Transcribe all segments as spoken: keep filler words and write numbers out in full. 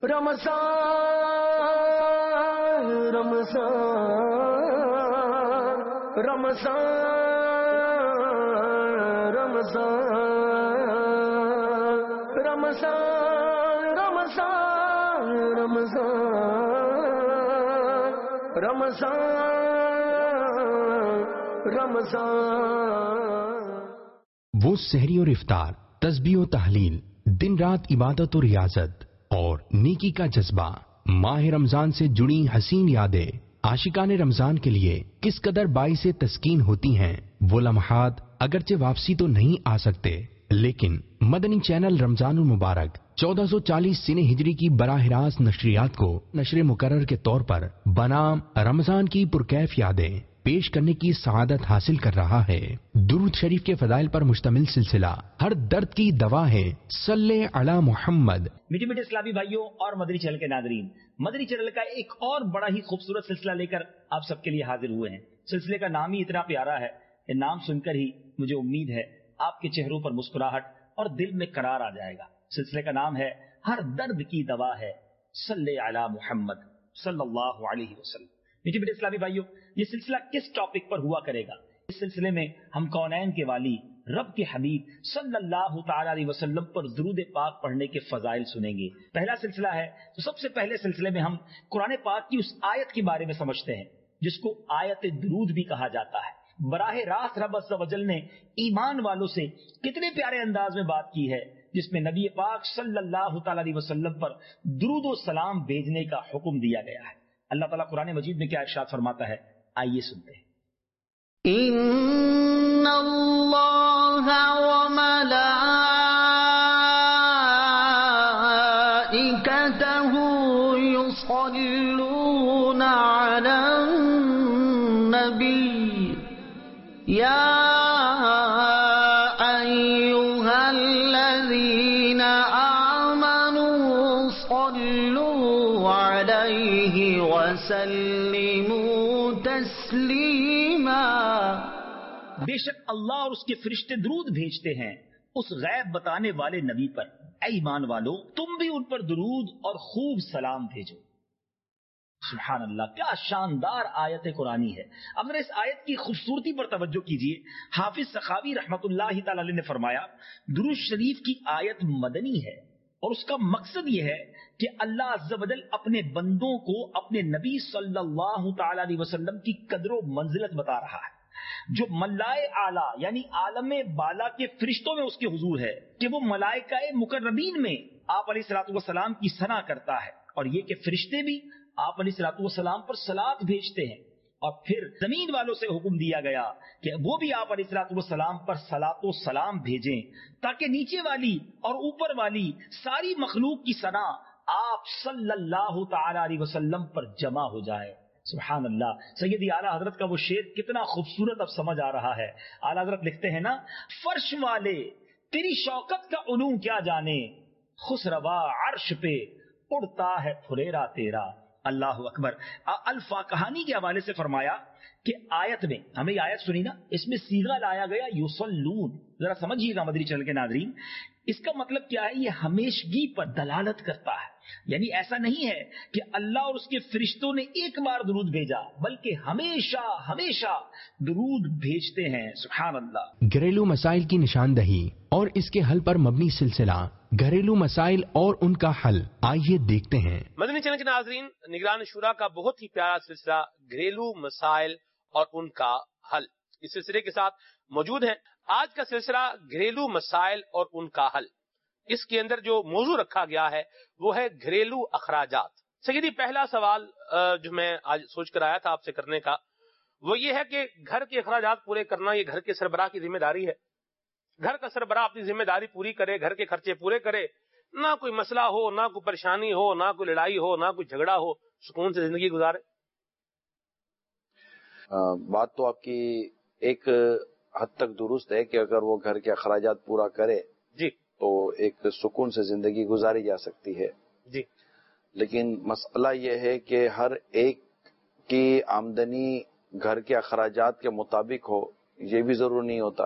رمضان رمضان رمضان رمضان رمضان رمضان رمضان رمضان رمضان وہ سحری اور افطار، تسبیح و تحلیل، دن رات عبادت و ریاضت اور نیکی کا جذبہ، ماہ رمضان سے جڑی حسین یادیں عاشقان رمضان کے لیے کس قدر باعث تسکین ہوتی ہیں۔ وہ لمحات اگرچہ واپسی تو نہیں آ سکتے، لیکن مدنی چینل رمضان المبارک چودہ سو چالیس سنہ ہجری کی براہ راست نشریات کو نشر مقرر کے طور پر بنام رمضان کی پرکیف یادیں پیش کرنے کی سعادت حاصل کر رہا ہے۔ درود شریف کے فضائل پر مشتمل سلسلہ ہر درد کی دوا ہے، صلی علی محمد۔ میٹھے میٹھے اسلامی بھائیوں اور مدنی چینل کے ناظرین، مدنی چینل کا ایک اور بڑا ہی خوبصورت سلسلہ لے کر آپ سب کے لیے حاضر ہوئے ہیں۔ سلسلے کا نام ہی اتنا پیارا ہے، یہ نام سن کر ہی مجھے امید ہے آپ کے چہروں پر مسکراہٹ اور دل میں قرار آ جائے گا۔ سلسلے کا نام ہے ہر درد کی دوا ہے، صلی علی محمد صلی اللہ علیہ وسلم۔ میٹھے میٹھے اسلامی بھائیوں، یہ سلسلہ کس ٹاپک پر ہوا کرے گا؟ اس سلسلے میں ہم کونین کے والی رب کے حبیب صلی اللہ تعالی علیہ وسلم پر درود پاک پڑھنے کے فضائل سنیں گے۔ پہلا سلسلہ ہے تو سب سے پہلے سلسلے میں ہم قرآن پاک کی اس آیت کے بارے میں سمجھتے ہیں جس کو آیت درود بھی کہا جاتا ہے۔ براہ راست رب عز و جل نے ایمان والوں سے کتنے پیارے انداز میں بات کی ہے، جس میں نبی پاک صلی اللہ تعالی علیہ وسلم پر درود و سلام بھیجنے کا حکم دیا گیا ہے۔ اللہ تعالیٰ قرآن مجید میں کیا ارشاد فرماتا ہے، آئیے سنتے ہیں۔ ان اللہ وملائکتہ یصلون علی النبی یا ایھا الذین آمنوا صلوا علیہ وسلموا تسلیما۔ بے شک اللہ اور اس کے فرشتے درود بھیجتے ہیں اس غیب بتانے والے نبی پر، اے ایمان والو تم بھی ان پر درود اور خوب سلام بھیجو۔ سبحان اللہ، کیا شاندار آیت قرآنی ہے۔ اب ذرا اس آیت کی خوبصورتی پر توجہ کیجئے۔ حافظ سخاوی رحمۃ اللہ تعالی علیہ نے فرمایا درود شریف کی آیت مدنی ہے اور اس کا مقصد یہ ہے کہ اللہ عز و جل اپنے بندوں کو اپنے نبی صلی اللہ تعالی علیہ وسلم کی قدر و منزلت بتا رہا ہے، جو ملائے اعلیٰ یعنی عالم بالا کے فرشتوں میں اس کے حضور ہے کہ وہ ملائکہ مقربین میں آپ علیہ الصلوۃ والسلام کی ثنا کرتا ہے، اور یہ کہ فرشتے بھی آپ علیہ الصلوۃ والسلام پر صلات بھیجتے ہیں۔ اور پھر زمین والوں سے حکم دیا گیا کہ وہ بھی آپ علیہ الصلوۃ والسلام پر صلات و سلام بھیجیں تاکہ نیچے والی اور اوپر والی ساری مخلوق کی ثنا آپ صلی اللہ تعالی علیہ وسلم پر جمع ہو جائے۔ سبحان اللہ، سیدی اعلیٰ حضرت کا وہ شعر کتنا خوبصورت اب سمجھ آ رہا ہے۔ اعلیٰ حضرت لکھتے ہیں نا، فرش والے تیری شوکت کا علوم کیا جانے، خسروا عرش پہ اڑتا ہے پھریرا تیرا۔ اللہ اکبر۔ الفا کہانی کے حوالے سے فرمایا کہ آیت میں ہمیں یہ آیت سنی نا، اس میں صیغہ لایا گیا یصلون، ذرا سمجھیے گا مدنی چینل کے ناظرین، اس کا مطلب کیا ہے؟ یہ ہمیشگی پر دلالت کرتا ہے، یعنی ایسا نہیں ہے کہ اللہ اور اس کے فرشتوں نے ایک بار درود بھیجا بلکہ ہمیشہ ہمیشہ درود بھیجتے ہیں۔ سبحان اللہ۔ گھریلو مسائل کی نشاندہی اور اس کے حل پر مبنی سلسلہ گھریلو مسائل اور ان کا حل، آئیے دیکھتے ہیں۔ مدنی چینل کے ناظرین، نگران شورا کا بہت ہی پیارا سلسلہ گھریلو مسائل اور ان کا حل اس سلسلے کے ساتھ موجود ہے۔ آج کا سلسلہ گھریلو مسائل اور ان کا حل، اس کے اندر جو موضوع رکھا گیا ہے وہ ہے گھریلو اخراجات۔ سیدی پہلا سوال جو میں آج سوچ کر آیا تھا آپ سے کرنے کا وہ یہ ہے کہ گھر کے اخراجات پورے کرنا یہ گھر کے سربراہ کی ذمہ داری ہے۔ گھر کا سربراہ اپنی ذمہ داری پوری کرے، گھر کے خرچے پورے کرے، نہ کوئی مسئلہ ہو، نہ کوئی پریشانی ہو، نہ کوئی لڑائی ہو، نہ کوئی جھگڑا ہو، سکون سے زندگی گزارے۔ بات تو آپ کی ایک حد تک درست ہے کہ اگر وہ گھر کے اخراجات پورا کرے جی تو ایک سکون سے زندگی گزاری جا سکتی ہے جی، لیکن مسئلہ یہ ہے کہ ہر ایک کی آمدنی گھر کے اخراجات کے مطابق ہو، یہ بھی ضرور نہیں ہوتا۔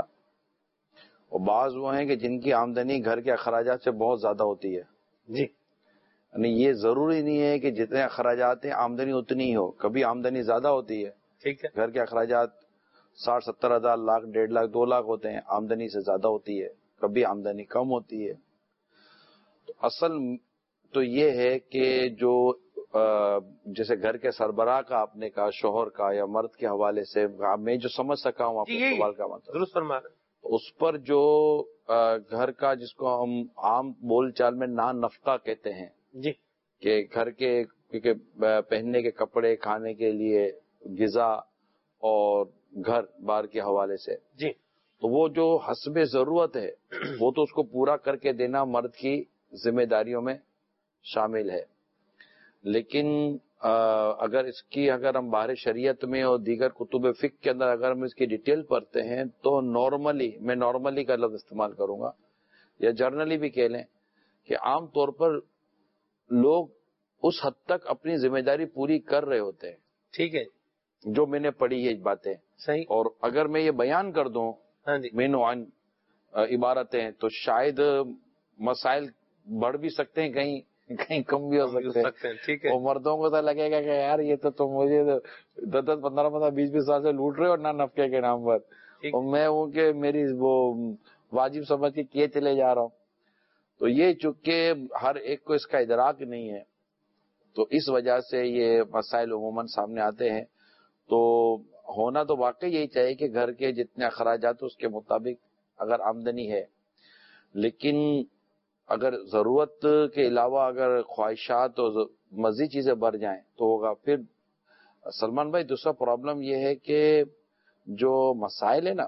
اور بعض وہ ہیں کہ جن کی آمدنی گھر کے اخراجات سے بہت زیادہ ہوتی ہے جی، یعنی یہ ضروری نہیں ہے کہ جتنے اخراجات ہیں آمدنی اتنی ہی ہو. کبھی آمدنی زیادہ ہوتی ہے, ٹھیک ہے, گھر کے اخراجات ساٹھ ستر ہزار لاکھ ڈیڑھ لاکھ دو لاکھ ہوتے ہیں, آمدنی سے زیادہ ہوتی ہے, کبھی آمدنی کم ہوتی ہے. تو اصل تو یہ ہے کہ جو جیسے گھر کے سربراہ کا آپ نے کہا, شوہر کا یا مرد کے حوالے سے میں جو سمجھ سکا ہوں آپ کے سوال کا مطلب درست فرما رہے, اس پر جو گھر کا جس کو ہم عام بول چال میں نان نفقہ کہتے ہیں جی, کہ گھر کے کیونکہ پہننے کے کپڑے, کھانے کے لیے غذا اور گھر بار کے حوالے سے جی, تو وہ جو حسب ضرورت ہے وہ تو اس کو پورا کر کے دینا مرد کی ذمہ داریوں میں شامل ہے. لیکن اگر اس کی اگر ہم باہر شریعت میں اور دیگر کتب فقہ کے اندر اگر ہم اس کی ڈیٹیل پڑھتے ہیں تو نارملی, میں نارملی کا لفظ استعمال کروں گا یا جرنلی بھی کہہ لیں کہ عام طور پر لوگ اس حد تک اپنی ذمہ داری پوری کر رہے ہوتے ہیں. ٹھیک ہے, جو میں نے پڑھی یہ باتیں صحیح, اور اگر میں یہ بیان کر دوں ہاں جی, مین عن عبارتیں تو شاید مسائل بڑھ بھی سکتے ہیں, کہیں کہیں کم بھی ہو سکتے ہیں. ٹھیک ہے, اور مردوں کو تو لگے گا کہ یار یہ تو تم مجھے دس دس پندرہ پندرہ بیس بیس سال سے لوٹ رہے ہو نہ نفقے کے نام پر, اور میں ہوں کہ میری وہ واجب سمجھ کے کیے چلے جا رہا ہوں. تو یہ چونکہ ہر ایک کو اس کا ادراک نہیں ہے تو اس وجہ سے یہ مسائل عموماً سامنے آتے ہیں. تو ہونا تو واقعی یہی چاہیے کہ گھر کے جتنے اخراجات اس کے مطابق اگر آمدنی ہے, لیکن اگر ضرورت کے علاوہ اگر خواہشات اور مزید چیزیں بڑھ جائیں تو ہوگا. پھر سلمان بھائی دوسرا پرابلم یہ ہے کہ جو مسائل ہے نا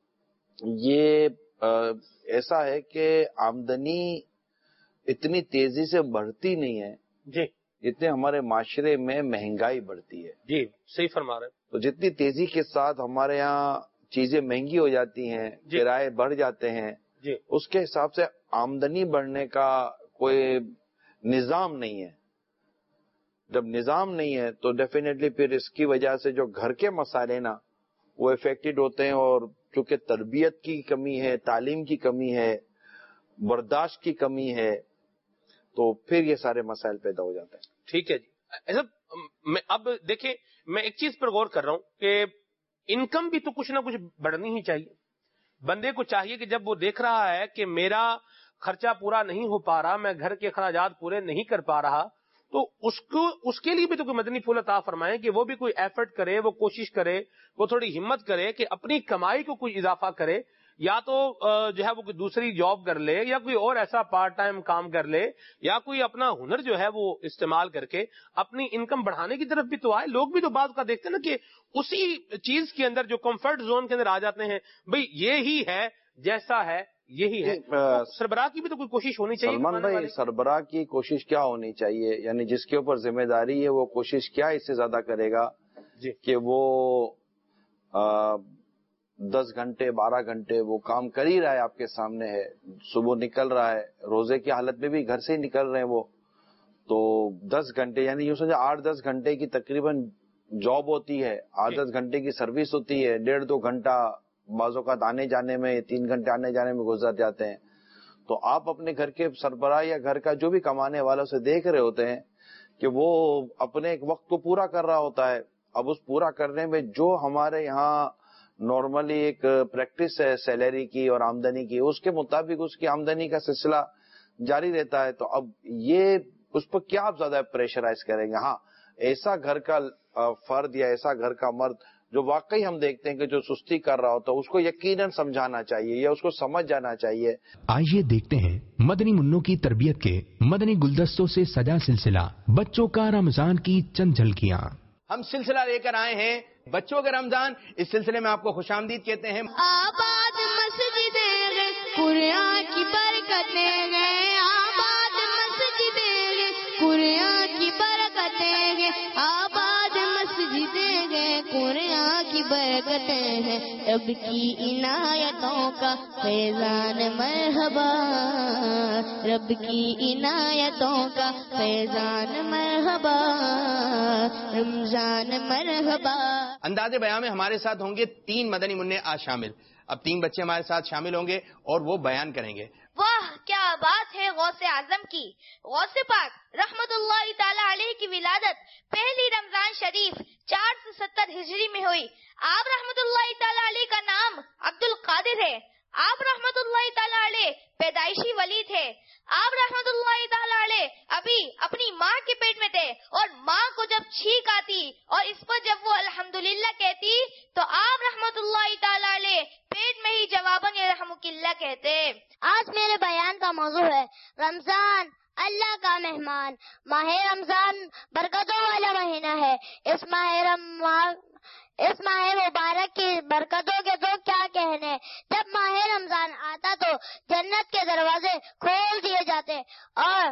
یہ ایسا ہے کہ آمدنی اتنی تیزی سے بڑھتی نہیں ہے جی, اتنے ہمارے معاشرے میں مہنگائی بڑھتی ہے. جی صحیح فرما رہے ہیں. تو جتنی تیزی کے ساتھ ہمارے یہاں چیزیں مہنگی ہو جاتی ہیں, کرائے بڑھ جاتے ہیں, جی, اس کے حساب سے آمدنی بڑھنے کا کوئی نظام نہیں ہے. جب نظام نہیں ہے تو ڈیفینیٹلی پھر اس کی وجہ سے جو گھر کے مسائل نا وہ افیکٹڈ ہوتے ہیں, اور چونکہ تربیت کی کمی ہے, تعلیم کی کمی ہے, برداشت کی کمی ہے, تو پھر یہ سارے مسائل پیدا ہو جاتے ہیں. ٹھیک ہے جی. ایسا میں اب دیکھیں میں ایک چیز پر غور کر رہا ہوں کہ انکم بھی تو کچھ نہ کچھ بڑھنی ہی چاہیے. بندے کو چاہیے کہ جب وہ دیکھ رہا ہے کہ میرا خرچہ پورا نہیں ہو پا رہا, میں گھر کے اخراجات پورے نہیں کر پا رہا, تو اس کو اس کے لیے بھی تو کوئی مدنی پھول عطا فرمائیں کہ وہ بھی کوئی ایفرٹ کرے, وہ کوشش کرے, وہ تھوڑی ہمت کرے کہ اپنی کمائی کو کوئی اضافہ کرے, یا تو جو ہے وہ کوئی دوسری جاب کر لے, یا کوئی اور ایسا پارٹ ٹائم کام کر لے, یا کوئی اپنا ہنر جو ہے وہ استعمال کر کے اپنی انکم بڑھانے کی طرف بھی تو آئے. لوگ بھی تو بات کا دیکھتے ہیں نا کہ اسی چیز کے اندر جو کمفرٹ زون کے اندر آ جاتے ہیں, بھئی یہی ہے جیسا ہے یہی ہے. سربراہ کی بھی تو کوئی کوشش ہونی چاہیے. سلمان بھائی سربراہ کی کوشش کیا ہونی چاہیے, یعنی جس کے اوپر ذمہ داری ہے وہ کوشش کیا اس سے زیادہ کرے گا جی کہ وہ دس گھنٹے بارہ گھنٹے وہ کام کر ہی رہا ہے, آپ کے سامنے ہے, صبح نکل رہا ہے, روزے کی حالت میں بھی گھر سے ہی نکل رہے ہیں وہ, تو دس گھنٹے یعنی یوں سمجھے آٹھ دس گھنٹے کی تقریباً جاب ہوتی ہے, آٹھ دس گھنٹے کی سروس ہوتی ہے, ڈیڑھ دو گھنٹہ بعض اوقات آنے جانے میں, تین گھنٹے آنے جانے میں گزر جاتے ہیں. تو آپ اپنے گھر کے سربراہ یا گھر کا جو بھی کمانے والا سے دیکھ رہے ہوتے ہیں کہ وہ اپنے ایک وقت کو پورا کر رہا ہوتا ہے. اب اس پورا کرنے میں جو ہمارے یہاں نارملی ایک پریکٹس ہے سیلری کی اور آمدنی کی, اس کے مطابق اس کی آمدنی کا سلسلہ جاری رہتا ہے. تو اب یہ اس پر کیا آپ زیادہ پریشرائز کریں گے. ہاں ایسا گھر کا فرد یا ایسا گھر کا مرد جو واقعی ہم دیکھتے ہیں کہ جو سستی کر رہا ہوتا ہے اس کو یقیناً سمجھانا چاہیے یا اس کو سمجھ جانا چاہیے. آئیے دیکھتے ہیں مدنی منوں کی تربیت کے مدنی گلدستوں سے سجا سلسلہ بچوں کا رمضان کی چند جھلکیاں. ہم سلسلہ لے کر آئے ہیں بچوں کا رمضان. اس سلسلے میں آپ کو خوش آمدید کہتے ہیں. آباد مسجدیں گے قرآن کی برکتیں گے, آباد مسجدیں گے قرآن کی برکتیں گے, آباد مسجدیں گے قرآن کی برکتیں ہیں. رب کی عنایتوں کا فیضان مرحبا, رب کی عنایتوں کا فیضان مرحبا, رمضان مرحبا. انداز بیان میں ہمارے ساتھ ہوں گے تین مدنی منع آج شامل. اب تین بچے ہمارے ساتھ شامل ہوں گے اور وہ بیان کریں گے. واہ کیا بات ہے غوث اعظم کی. غوث پاک رحمت اللہ تعالی علیہ کی ولادت پہلی رمضان شریف چار سو ستر ہجری میں ہوئی. آپ رحمت اللہ تعالی علیہ کا نام عبد القادر ہے. آپ رحمت اللہ تعالی علیہ پیدائشی ولی تھے. آپ رحمت اللہ تعالی علیہ ابھی اپنی ماں کے پیٹ میں تھے اور ماں کو جب چھینک آتی اور اس پر جب وہ الحمدللہ کہتی تو آپ رحمت اللہ تعالی علیہ پیٹ میں ہی جواباً یرحمک اللہ کہتے. آج میرے بیان کا موضوع ہے رمضان اللہ کا مہمان. ماہ رمضان برکتوں والا مہینہ ہے. اس ماہ رمضان اس ماہ مبارک کی برکتوں کے تو کیا کہنے. جب ماہ رمضان آتا تو جنت کے دروازے کھول دیے جاتے اور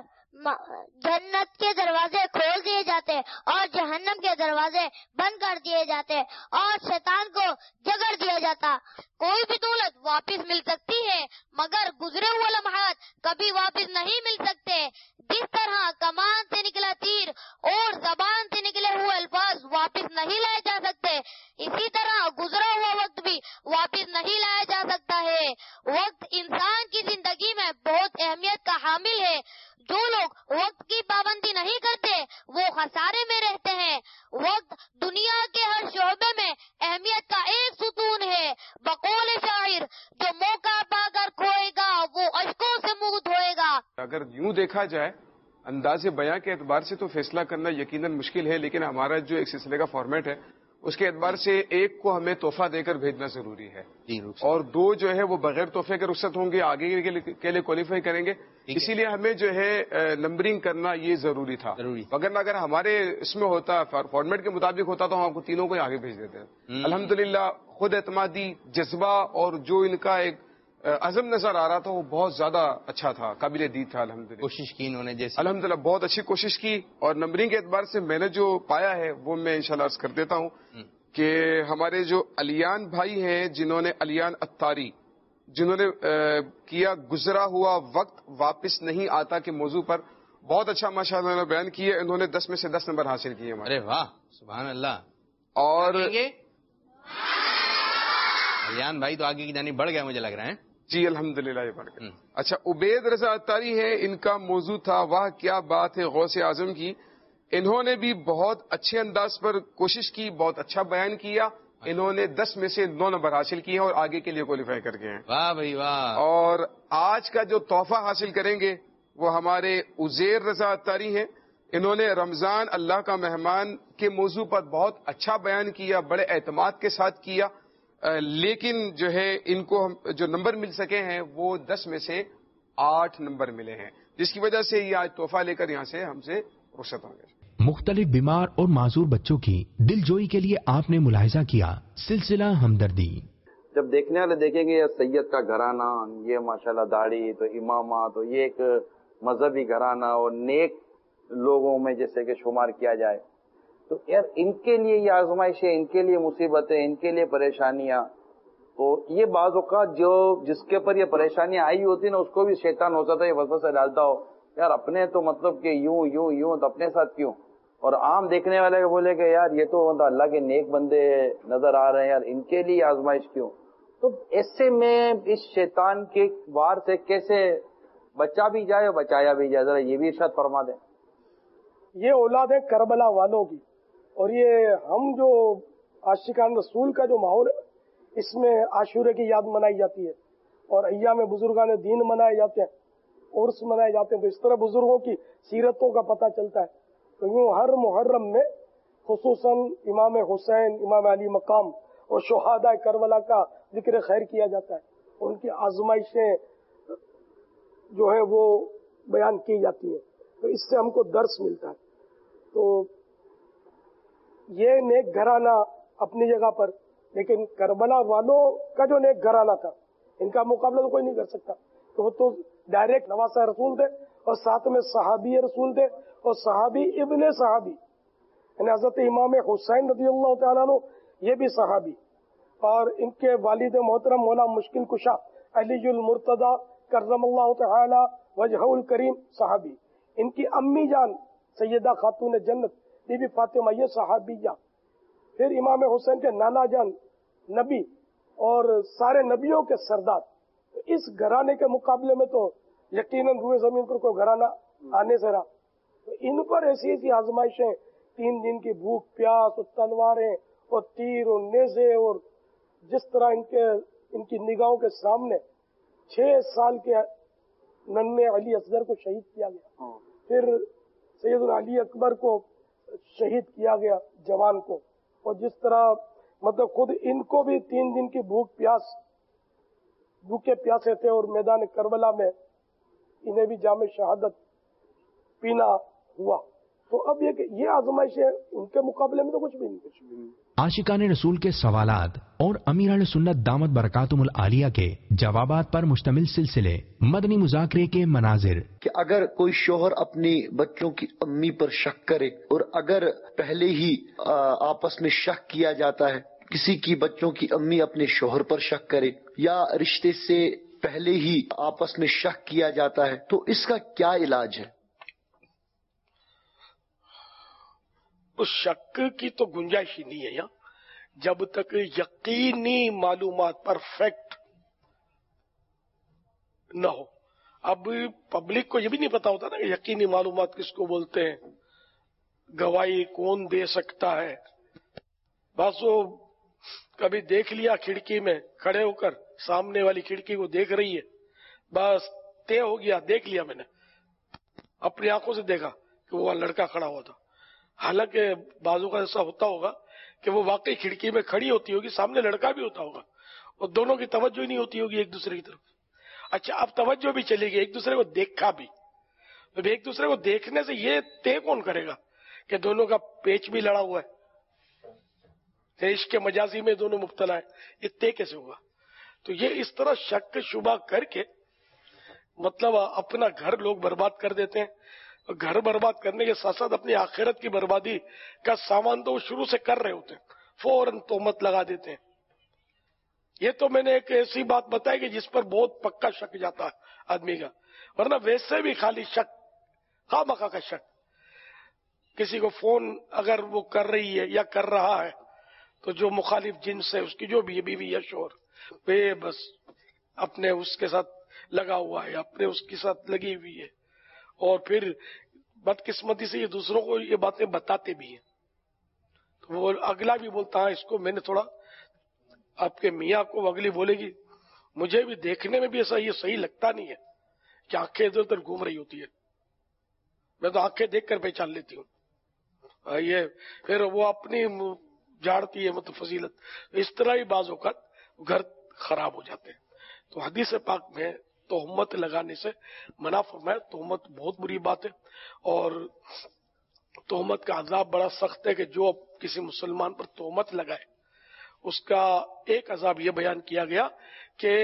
جنت کے دروازے کھول دیے جاتے اور جہنم کے دروازے بند کر دیے جاتے اور شیطان کو جگڑ دیا جاتا. کوئی بھی دولت واپس مل سکتی ہے مگر گزرے ہوئے لمحات کبھی واپس نہیں مل سکتے. جس طرح کمان سے نکلا تیر اور زبان سے نکلے ہوئے الفاظ واپس نہیں لائے جا سکتے، اسی طرح گزرا ہوا وقت بھی واپس نہیں لایا جا سکتا ہے. وقت انسان کی زندگی میں بہت اہمیت کا حامل ہے. جو لوگ وقت کی پابندی نہیں کرتے وہ خسارے میں رہتے ہیں. وقت دنیا کے ہر شعبے میں اہمیت کا ایک ستون ہے. بقول شاعر جو موقع پا کر کھوئے گا وہ اشکوں سے منہ دھوئے گا. اگر یوں دیکھا جائے انداز بیاں کے اعتبار سے تو فیصلہ کرنا یقیناً مشکل ہے، لیکن ہمارا جو ایک سلسلے کا فارمیٹ ہے اس کے اعتبار سے ایک کو ہمیں تحفہ دے کر بھیجنا ضروری ہے اور دو جو ہے وہ بغیر تحفے کے رخصت ہوں گے، آگے کے لیے کوالیفائی کریں گے. اسی لیے ہمیں جو ہے نمبرنگ کرنا یہ ضروری تھا. اگر اگر ہمارے اس میں ہوتا فارمیٹ کے مطابق ہوتا تو ہم آپ کو تینوں کو آگے بھیج دیتے ہیں. الحمدللہ خود اعتمادی جذبہ اور جو ان کا ایک عزم نظر آ رہا تھا وہ بہت زیادہ اچھا تھا، قابل دید تھا. الحمدللہ کوشش کی انہوں نے جیسے الحمدللہ بہت اچھی کوشش کی. اور نمبرنگ کے اعتبار سے میں نے جو پایا ہے وہ میں انشاءاللہ عرض کر دیتا ہوں کہ ہمارے جو علیان بھائی ہیں جنہوں نے علیان اتاری جنہوں نے کیا گزرا ہوا وقت واپس نہیں آتا کے موضوع پر بہت اچھا ماشاءاللہ نے بیان کیا. انہوں نے دس میں سے دس نمبر حاصل کیے ہمارے. ارے واہ سبحان اللہ. اور علیان بھائی تو آگے کی جانب بڑھ گیا مجھے لگ رہا ہے. جی الحمدللہ یہ بڑھ گیا. اچھا عبید رضا اتاری ہے، ان کا موضوع تھا واہ کیا بات ہے غوث اعظم کی. انہوں نے بھی بہت اچھے انداز پر کوشش کی، بہت اچھا بیان کیا. انہوں نے دس میں سے نو نمبر حاصل کیے اور آگے کے لیے کوالیفائی کر گئے ہیں. واہ بھائی واہ. اور آج کا جو تحفہ حاصل کریں گے وہ ہمارے عزیر رضا اتاری ہیں. انہوں نے رمضان اللہ کا مہمان کے موضوع پر بہت اچھا بیان کیا، بڑے اعتماد کے ساتھ کیا، لیکن جو ہے ان کو جو نمبر مل سکے ہیں وہ دس میں سے آٹھ نمبر ملے ہیں، جس کی وجہ سے یہ آج تحفہ لے کر یہاں سے ہم سے رخصت ہوں گے. مختلف بیمار اور معذور بچوں کی دل جوئی کے لیے آپ نے ملاحظہ کیا سلسلہ ہمدردی. جب دیکھنے والے دیکھیں گے یہ سید کا گھرانہ، یہ ماشاءاللہ داڑھی تو امامہ تو یہ ایک مذہبی گھرانہ اور نیک لوگوں میں جیسے کہ شمار کیا جائے، تو یار ان کے لیے یہ آزمائشیں، ان کے لیے مصیبتیں، ان کے لیے پریشانیاں، تو یہ بعض اوقات جو جس کے اوپر یہ پریشانیاں آئی ہوتی نا اس کو بھی شیطان ہوتا تھا یہ وسوسہ ڈالتا ہو یار اپنے تو مطلب کہ یوں یوں یوں تو اپنے ساتھ کیوں. اور عام دیکھنے والے کو بولے کہ یار یہ تو اللہ کے نیک بندے نظر آ رہے ہیں یار ان کے لیے آزمائش کیوں. تو ایسے میں اس شیطان کے وار سے کیسے بچا بھی جائے اور بچایا بھی جائے، ذرا یہ بھی ارشاد فرما دیں. یہ اولاد ہے کربلا والوں کی، اور یہ ہم جو عاشقان رسول کا جو ماحول ہے اس میں عاشورے کی یاد منائی جاتی ہے اور ایام بزرگان دین منائے جاتے ہیں، عرس منائے جاتے ہیں. تو اس طرح بزرگوں کی سیرتوں کا پتہ چلتا ہے. تو یوں ہر محرم میں خصوصاً امام حسین، امام علی مقام اور شہداء کربلا کا ذکر خیر کیا جاتا ہے. ان کی آزمائشیں جو ہے وہ بیان کی جاتی ہیں، تو اس سے ہم کو درس ملتا ہے. تو یہ نیک گھرانہ اپنی جگہ پر، لیکن کربلا والوں کا جو نیک گھرانہ تھا ان کا مقابلہ تو کوئی نہیں کر سکتا. تو وہ تو ڈائریکٹ نواسہ رسول تھے اور ساتھ میں صحابی رسول تھے اور صحابی ابن صحابی، یعنی حضرت امام حسین رضی اللہ تعالیٰ عنہ یہ بھی صحابی، اور ان کے والد محترم مولا مشکل کشا علی المرتضی کرم اللہ تعالی وجہ الکریم صحابی. ان کی امی جان سیدہ خاتون جنت بی بی فاطمہ یہ صحابیہ. پھر امام حسین کے نانا جان نبی اور سارے نبیوں کے سردار اس گھرانے کے مقابلے میں تو یقیناً روئے زمین پر کوئی گھرانہ آنے سے رہا. تو ان پر ایسی ایسی آزمائشیں، تین دن کی بھوک پیاس اور تلواریں اور تیر اور نیزے، اور جس طرح ان کے ان کی نگاہوں کے سامنے چھ سال کے ننھے علی اصغر کو شہید کیا گیا، پھر سیدنا علی اکبر کو شہید کیا گیا جوان کو، اور جس طرح مطلب خود ان کو بھی تین دن کی بھوک پیاس بھوکے پیاسے تھے، اور میدان کربلا میں انہیں بھی جام شہادت پینا ہوا. تو اب یہ یہ آزمائشیں ان کے مقابلے میں تو کچھ بھی نہیں. کچھ بھی نہیں. عاشقان رسول کے سوالات اور امیران سنت دامت برکاتہم العالیہ کے جوابات پر مشتمل سلسلے مدنی مذاکرے کے مناظر. کہ اگر کوئی شوہر اپنی بچوں کی امی پر شک کرے، اور اگر پہلے ہی آپس میں شک کیا جاتا ہے، کسی کی بچوں کی امی اپنے شوہر پر شک کرے، یا رشتے سے پہلے ہی آپس میں شک کیا جاتا ہے، تو اس کا کیا علاج ہے؟ اس شک کی تو گنجائش ہی نہیں ہے یہاں، جب تک یقینی معلومات پر فیکٹ نہ ہو. اب پبلک کو یہ بھی نہیں پتا ہوتا نا کہ یقینی معلومات کس کو بولتے ہیں، گواہی کون دے سکتا ہے. بس وہ کبھی دیکھ لیا کھڑکی میں کھڑے ہو کر، سامنے والی کھڑکی کو دیکھ رہی ہے، بس طے ہو گیا، دیکھ لیا میں نے، اپنی آنکھوں سے دیکھا کہ وہ لڑکا کھڑا ہوا تھا. حالانکہ بازو کا ایسا ہوتا ہوگا کہ وہ واقعی کھڑکی میں کھڑی ہوتی ہوگی، سامنے لڑکا بھی ہوتا ہوگا، اور دونوں کی توجہ ہی نہیں ہوتی ہوگی ایک دوسرے کی طرف. اچھا اب توجہ بھی چلے گی، ایک دوسرے کو دیکھا بھی، تو ایک دوسرے کو دیکھنے سے یہ طے کون کرے گا کہ دونوں کا پیچ بھی لڑا ہوا ہے، عشق مجازی میں دونوں مبتلا ہے، یہ طے کیسے ہوگا؟ تو یہ اس طرح شک شبہ کر کے مطلب اپنا گھر لوگ برباد کر دیتے ہیں. گھر برباد کرنے کے ساتھ ساتھ اپنی آخرت کی بربادی کا سامان تو وہ شروع سے کر رہے ہوتے ہیں، فوراً تہمت لگا دیتے ہیں. یہ تو میں نے ایک ایسی بات بتائی کہ جس پر بہت پکا شک جاتا ہے آدمی کا، ورنہ ویسے بھی خالی شک، خواہ مخواہ کا شک. کسی کو فون اگر وہ کر رہی ہے یا کر رہا ہے تو جو مخالف جنس ہے، اس کی جو بھی بیوی یا شوہر، بے بس اپنے اس کے ساتھ لگا ہوا ہے، اپنے اس کے ساتھ لگی ہوئی ہے، اور پھر بدقسمتی سے یہ دوسروں کو یہ باتیں بتاتے بھی ہیں. تو وہ اگلا بھی بولتا ہے اس کو میں نے تھوڑا، آپ کے میاں کو اگلی بولے گی مجھے بھی دیکھنے میں بھی ایسا یہ صحیح لگتا نہیں ہے کہ آنکھیں ادھر ادھر گھوم رہی ہوتی ہے، میں تو آنکھیں دیکھ کر پہچان لیتی ہوں. یہ پھر وہ اپنی جھاڑتی ہے مطلب فضیلت. اس طرح ہی بعض اوقات گھر خراب ہو جاتے ہیں. تو حدیث پاک میں تہمت لگانے سے منع فرمایا. تہمت بہت بری بات ہے، اور تہمت کا عذاب بڑا سخت ہے کہ جو کسی مسلمان پر تہمت لگائے اس کا ایک عذاب یہ بیان کیا گیا کہ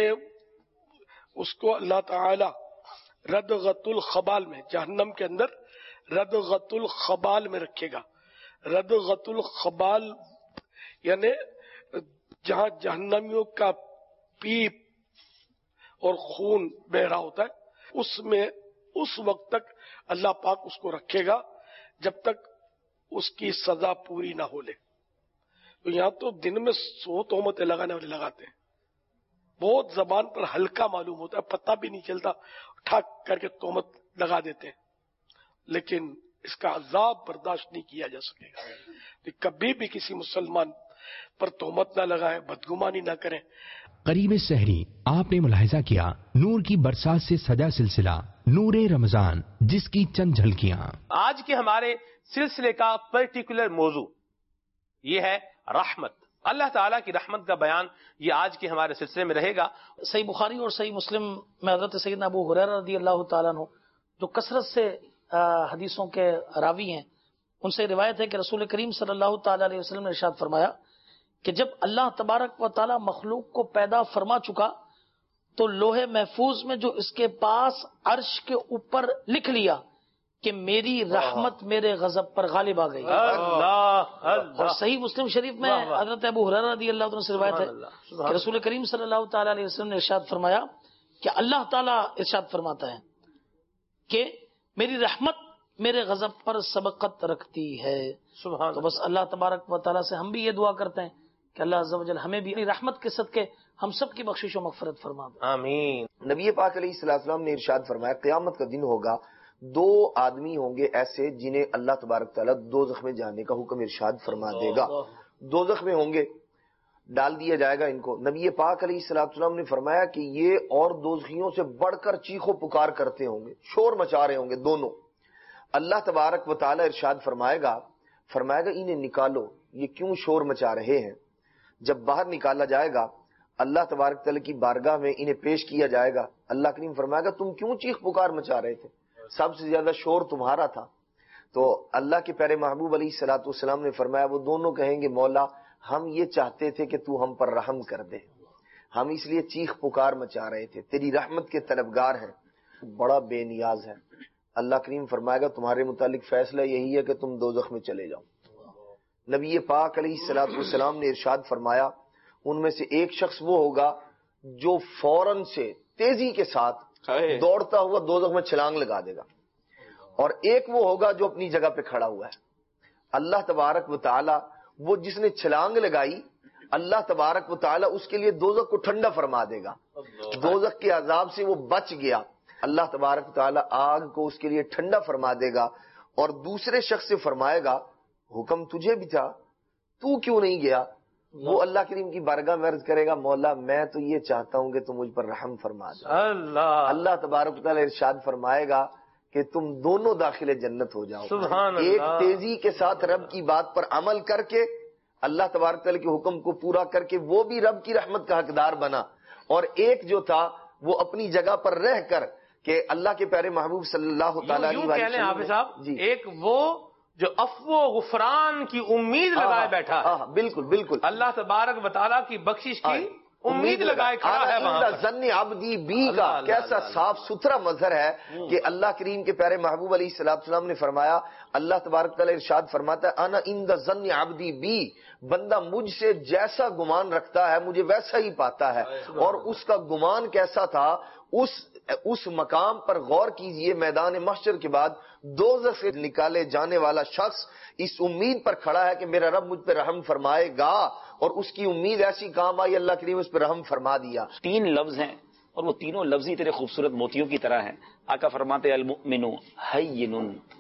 اس کو اللہ تعالی ردغۃ الخبال میں، جہنم کے اندر ردغۃ الخبال میں رکھے گا. ردغۃ الخبال یعنی جہاں جہنمیوں کا پیپ اور خون بہ رہا ہوتا ہے، اس میں اس وقت تک اللہ پاک اس کو رکھے گا جب تک اس کی سزا پوری نہ ہو لے. تو یہاں تو دن میں سو تہمتیں لگانے والے لگاتے ہیں، بہت زبان پر ہلکا معلوم ہوتا ہے، پتہ بھی نہیں چلتا، ٹھاک کر کے تہمت لگا دیتے ہیں، لیکن اس کا عذاب برداشت نہیں کیا جا سکے گا. کہ کبھی بھی کسی مسلمان پر تہمت نہ لگائے، بدگمانی نہ کریں. قریب سحری آپ نے ملاحظہ کیا نور کی برسات سے سجا سلسلہ نور رمضان، جس کی چند جھلکیاں. آج کے ہمارے سلسلے کا پرٹیکولر موضوع یہ ہے رحمت. اللہ تعالیٰ کی رحمت کا بیان یہ آج کے ہمارے سلسلے میں رہے گا. صحیح بخاری اور صحیح مسلم میں حضرت سیدنا ابو ہریرہ رضی اللہ تعالیٰ عنہ جو کثرت سے حدیثوں کے راوی ہیں، ان سے روایت ہے کہ رسول کریم صلی اللہ تعالیٰ علیہ وسلم نے ارشاد فرمایا کہ جب اللہ تبارک و تعالیٰ مخلوق کو پیدا فرما چکا تو لوح محفوظ میں جو اس کے پاس عرش کے اوپر لکھ لیا کہ میری رحمت میرے غضب پر غالب آ گئی. اور صحیح مسلم شریف میں حضرت ابو ہریرہ رضی اللہ عنہ سے روایت ہے کہ رسول کریم صلی اللہ تعالیٰ علیہ وسلم نے ارشاد فرمایا کہ اللہ تعالیٰ ارشاد فرماتا ہے کہ میری رحمت میرے غضب پر سبقت رکھتی ہے. تو بس اللہ تبارک و تعالیٰ سے ہم بھی یہ دعا کرتے ہیں کہ اللہ عز و جل ہمیں بھی رحمت کے صدقے ہم سب کی بخشش و مغفرت فرما دے. آمین. نبی پاک علیہ السلام نے ارشاد فرمایا قیامت کا دن ہوگا، دو آدمی ہوں گے ایسے جنہیں اللہ تبارک تعالیٰ دوزخ میں جانے کا حکم ارشاد فرما دے گا. دوزخ میں ہوں گے، ڈال دیا جائے گا ان کو. نبی پاک علیہ السلام نے فرمایا کہ یہ اور دوزخیوں سے بڑھ کر چیخو پکار کرتے ہوں گے، شور مچا رہے ہوں گے دونوں. اللہ تبارک و تعالیٰ ارشاد فرمائے گا فرمائے گا انہیں نکالو، یہ کیوں شور مچا رہے ہیں؟ جب باہر نکالا جائے گا اللہ تبارک تعالیٰ کی بارگاہ میں انہیں پیش کیا جائے گا. اللہ کریم فرمائے گا تم کیوں چیخ پکار مچا رہے تھے؟ سب سے زیادہ شور تمہارا تھا. تو اللہ کے پیارے محبوب علیہ الصلوۃ والسلام نے فرمایا وہ دونوں کہیں گے مولا ہم یہ چاہتے تھے کہ تو ہم پر رحم کر دے، ہم اس لیے چیخ پکار مچا رہے تھے، تیری رحمت کے طلبگار ہیں، بڑا بے نیاز ہے. اللہ کریم فرمائے گا تمہارے متعلق فیصلہ یہی ہے کہ تم دوزخ میں چلے جاؤ. نبی پاک علیہ الصلوۃ والسلام نے ارشاد فرمایا ان میں سے ایک شخص وہ ہوگا جو فوراً سے تیزی کے ساتھ دوڑتا ہوا دوزخ میں چھلانگ لگا دے گا، اور ایک وہ ہوگا جو اپنی جگہ پہ کھڑا ہوا ہے. اللہ تبارک و تعالی وہ جس نے چھلانگ لگائی اللہ تبارک و تعالی اس کے لیے دوزخ کو ٹھنڈا فرما دے گا. دوزخ کے عذاب سے وہ بچ گیا، اللہ تبارک و تعالی آگ کو اس کے لیے ٹھنڈا فرما دے گا. اور دوسرے شخص سے فرمائے گا حکم تجھے بھی تھا تو کیوں نہیں گیا؟ وہ اللہ کریم کی بارگاہ میں عرض کرے گا مولا میں تو یہ چاہتا ہوں کہ تم مجھ پر رحم فرما دے. اللہ اللہ تبارک و تعالی ارشاد فرمائے گا کہ تم دونوں داخل جنت ہو جاؤ. سبحان اللہ. ایک تیزی کے ساتھ رب کی بات پر عمل کر کے اللہ تبارک تعالی کے حکم کو پورا کر کے وہ بھی رب کی رحمت کا حقدار بنا، اور ایک جو تھا وہ اپنی جگہ پر رہ کر کہ اللہ کے پیارے محبوب صلی اللہ تعالی علیہ وسلم حافظ صاحب جی ایک وہ جو عفو و غفران کی امید لگائے بیٹھا ہے. بالکل بالکل اللہ تبارک و تعالیٰ کی بخشش کی امید لگائے کھڑا ہے وہاں. ظن عبدی بی کا کیسا صاف ستھرا مظہر ہے کہ اللہ کریم کے پیارے محبوب علیہ الصلوۃ والسلام نے فرمایا اللہ تبارک تعالیٰ ارشاد فرماتا ہے انا عند ظن عبدی بی، بندہ مجھ سے جیسا گمان رکھتا ہے مجھے ویسا ہی پاتا ہے. اور اس کا گمان کیسا تھا؟ اس اس مقام پر غور کیجئے، میدان محشر کے بعد دوزخ سے نکالے جانے والا شخص اس امید پر کھڑا ہے کہ میرا رب مجھ پہ رحم فرمائے گا، اور اس کی امید ایسی کام آئی اللہ کریم اس پہ رحم فرما دیا. تین لفظ ہیں اور وہ تینوں لفظ ہی تیرے خوبصورت موتیوں کی طرح ہیں. آقا فرماتے المؤمن حین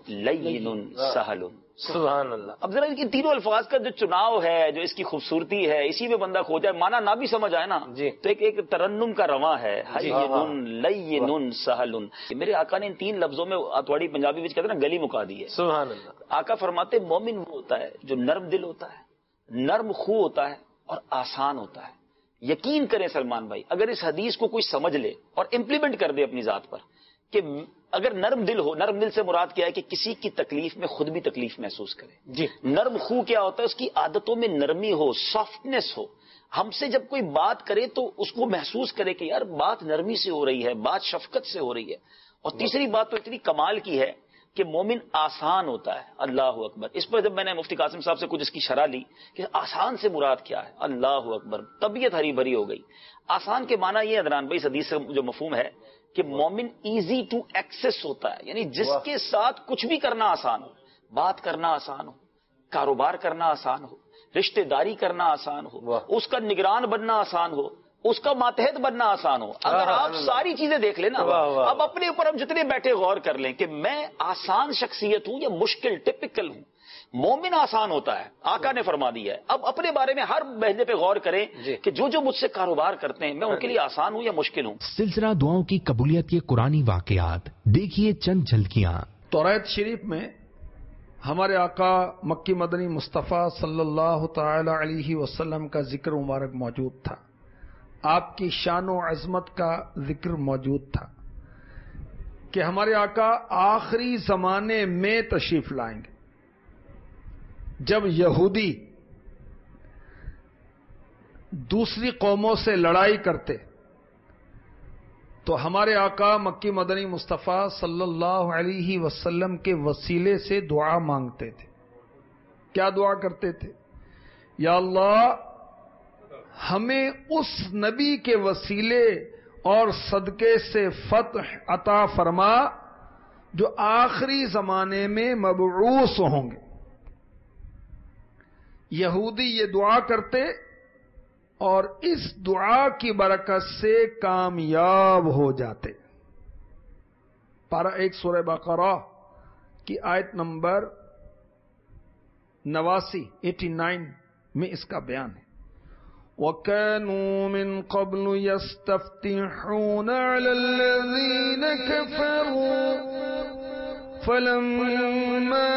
لین سہل. سبحان اللہ. اب ذرا ان تینوں الفاظ کا جو چناؤ ہے، جو اس کی خوبصورتی ہے، اسی میں بندہ کھو جائے، مانا نہ بھی سمجھ آئے نا جی تو ایک ایک ترنم کا رواں ہے. حین لین سہل. میرے آقا نے ان تین لفظوں میں اتواڑی پنجابی میں کہتے ہیں نا گلی مکا دی ہے. سبحان اللہ. آقا فرماتے مومن وہ ہوتا ہے جو نرم دل ہوتا ہے، نرم خو ہوتا ہے اور آسان ہوتا ہے. یقین کریں سلمان بھائی اگر اس حدیث کو کوئی سمجھ لے اور امپلیمنٹ کر دے اپنی ذات پر کہ اگر نرم دل ہو، نرم دل سے مراد کیا ہے کہ کسی کی تکلیف میں خود بھی تکلیف محسوس کرے. جی نرم خو کیا ہوتا ہے؟ اس کی عادتوں میں نرمی ہو، سافٹنس ہو. ہم سے جب کوئی بات کرے تو اس کو محسوس کرے کہ یار بات نرمی سے ہو رہی ہے، بات شفقت سے ہو رہی ہے. اور تیسری بات تو اتنی کمال کی ہے کہ مومن آسان ہوتا ہے. اللہ اکبر. اس پر جب میں نے مفتی قاسم صاحب سے کچھ اس کی شرح لی کہ آسان سے مراد کیا ہے، اللہ اکبر، طبیعت ہری بھری ہو گئی. آسان کے معنی یہ عدنان بھائی اس حدیث سے جو مفہوم ہے کہ مومن ایزی ٹو ایکسس ہوتا ہے، یعنی جس کے ساتھ کچھ بھی کرنا آسان ہو، بات کرنا آسان ہو، کاروبار کرنا آسان ہو، رشتہ داری کرنا آسان ہو، اس کا نگران بننا آسان ہو، اس کا ماتحت بننا آسان ہو. اگر آپ ساری چیزیں دیکھ لیں نا، اب اپنے اوپر ہم جتنے بیٹھے غور کر لیں کہ میں آسان شخصیت ہوں یا مشکل ٹپیکل ہوں. مومن آسان ہوتا ہے، آقا نے فرما دیا ہے. اب اپنے بارے میں ہر مہینے پہ غور کریں کہ جو جو مجھ سے کاروبار کرتے ہیں میں ان کے لیے آسان ہوں یا مشکل ہوں. سلسلہ دعاؤں کی قبولیت کے قرآنی واقعات دیکھیے چند جھلکیاں. توریت شریف میں ہمارے آقا مکی مدنی مصطفیٰ صلی اللہ تعالی علیہ وسلم کا ذکر مبارک موجود تھا. آپ کی شان و عظمت کا ذکر موجود تھا کہ ہمارے آقا آخری زمانے میں تشریف لائیں گے. جب یہودی دوسری قوموں سے لڑائی کرتے تو ہمارے آقا مکی مدنی مصطفیٰ صلی اللہ علیہ وسلم کے وسیلے سے دعا مانگتے تھے. کیا دعا کرتے تھے؟ یا اللہ ہمیں اس نبی کے وسیلے اور صدقے سے فتح عطا فرما جو آخری زمانے میں مبعوث ہوں گے. یہودی یہ دعا کرتے اور اس دعا کی برکت سے کامیاب ہو جاتے. پارہ ایک سورہ بقرہ کی آیت نمبر نواسی ایٹی نائن میں اس کا بیان ہے. وَكَانُوا مِن قَبْلُ يَسْتَفْتِحُونَ عَلَى الَّذِينَ كَفَرُوا فَلَمَّا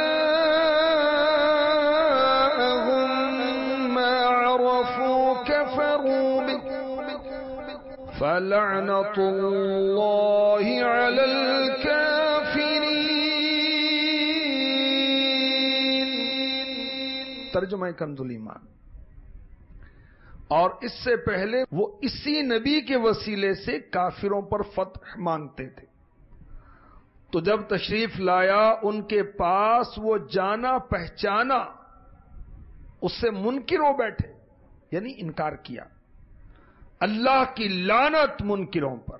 جَاءَهُم مَّا عَرَفُوا كَفَرُوا بِهِ فَلَعْنَةُ اللَّهِ عَلَى الْكَافِرِينَ. ترجمہ کنز الایمان. اور اس سے پہلے وہ اسی نبی کے وسیلے سے کافروں پر فتح مانگتے تھے، تو جب تشریف لایا ان کے پاس وہ جانا پہچانا، اس سے منکر ہو بیٹھے، یعنی انکار کیا. اللہ کی لعنت منکروں پر.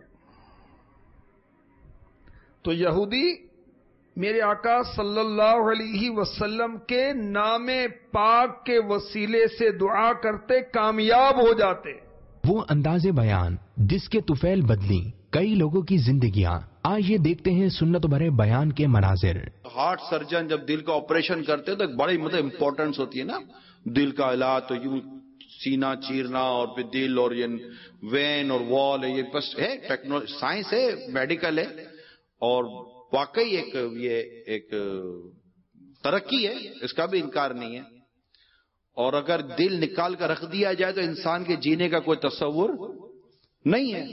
تو یہودی میرے آقا صلی اللہ علیہ وسلم کے نام پاک کے وسیلے سے دعا کرتے کامیاب ہو جاتے. وہ انداز بیان جس کے طفیل بدلی کئی لوگوں کی زندگیاں. آئیے دیکھتے ہیں سنت بھرے بیان کے مناظر. ہارٹ سرجن جب دل کا آپریشن کرتے تو ایک بڑی مطلب امپورٹنس ہوتی ہے نا دل کا علاج. تو یوں سینہ چیرنا اور پھر دل اور یہ وین اور وال ہے، یہ بس ہے ٹیکنالوجی، سائنس ہے، میڈیکل ہے، اور واقعی ایک یہ ایک ترقی ہے، اس کا بھی انکار نہیں ہے. اور اگر دل نکال کر رکھ دیا جائے تو انسان کے جینے کا کوئی تصور نہیں ہے.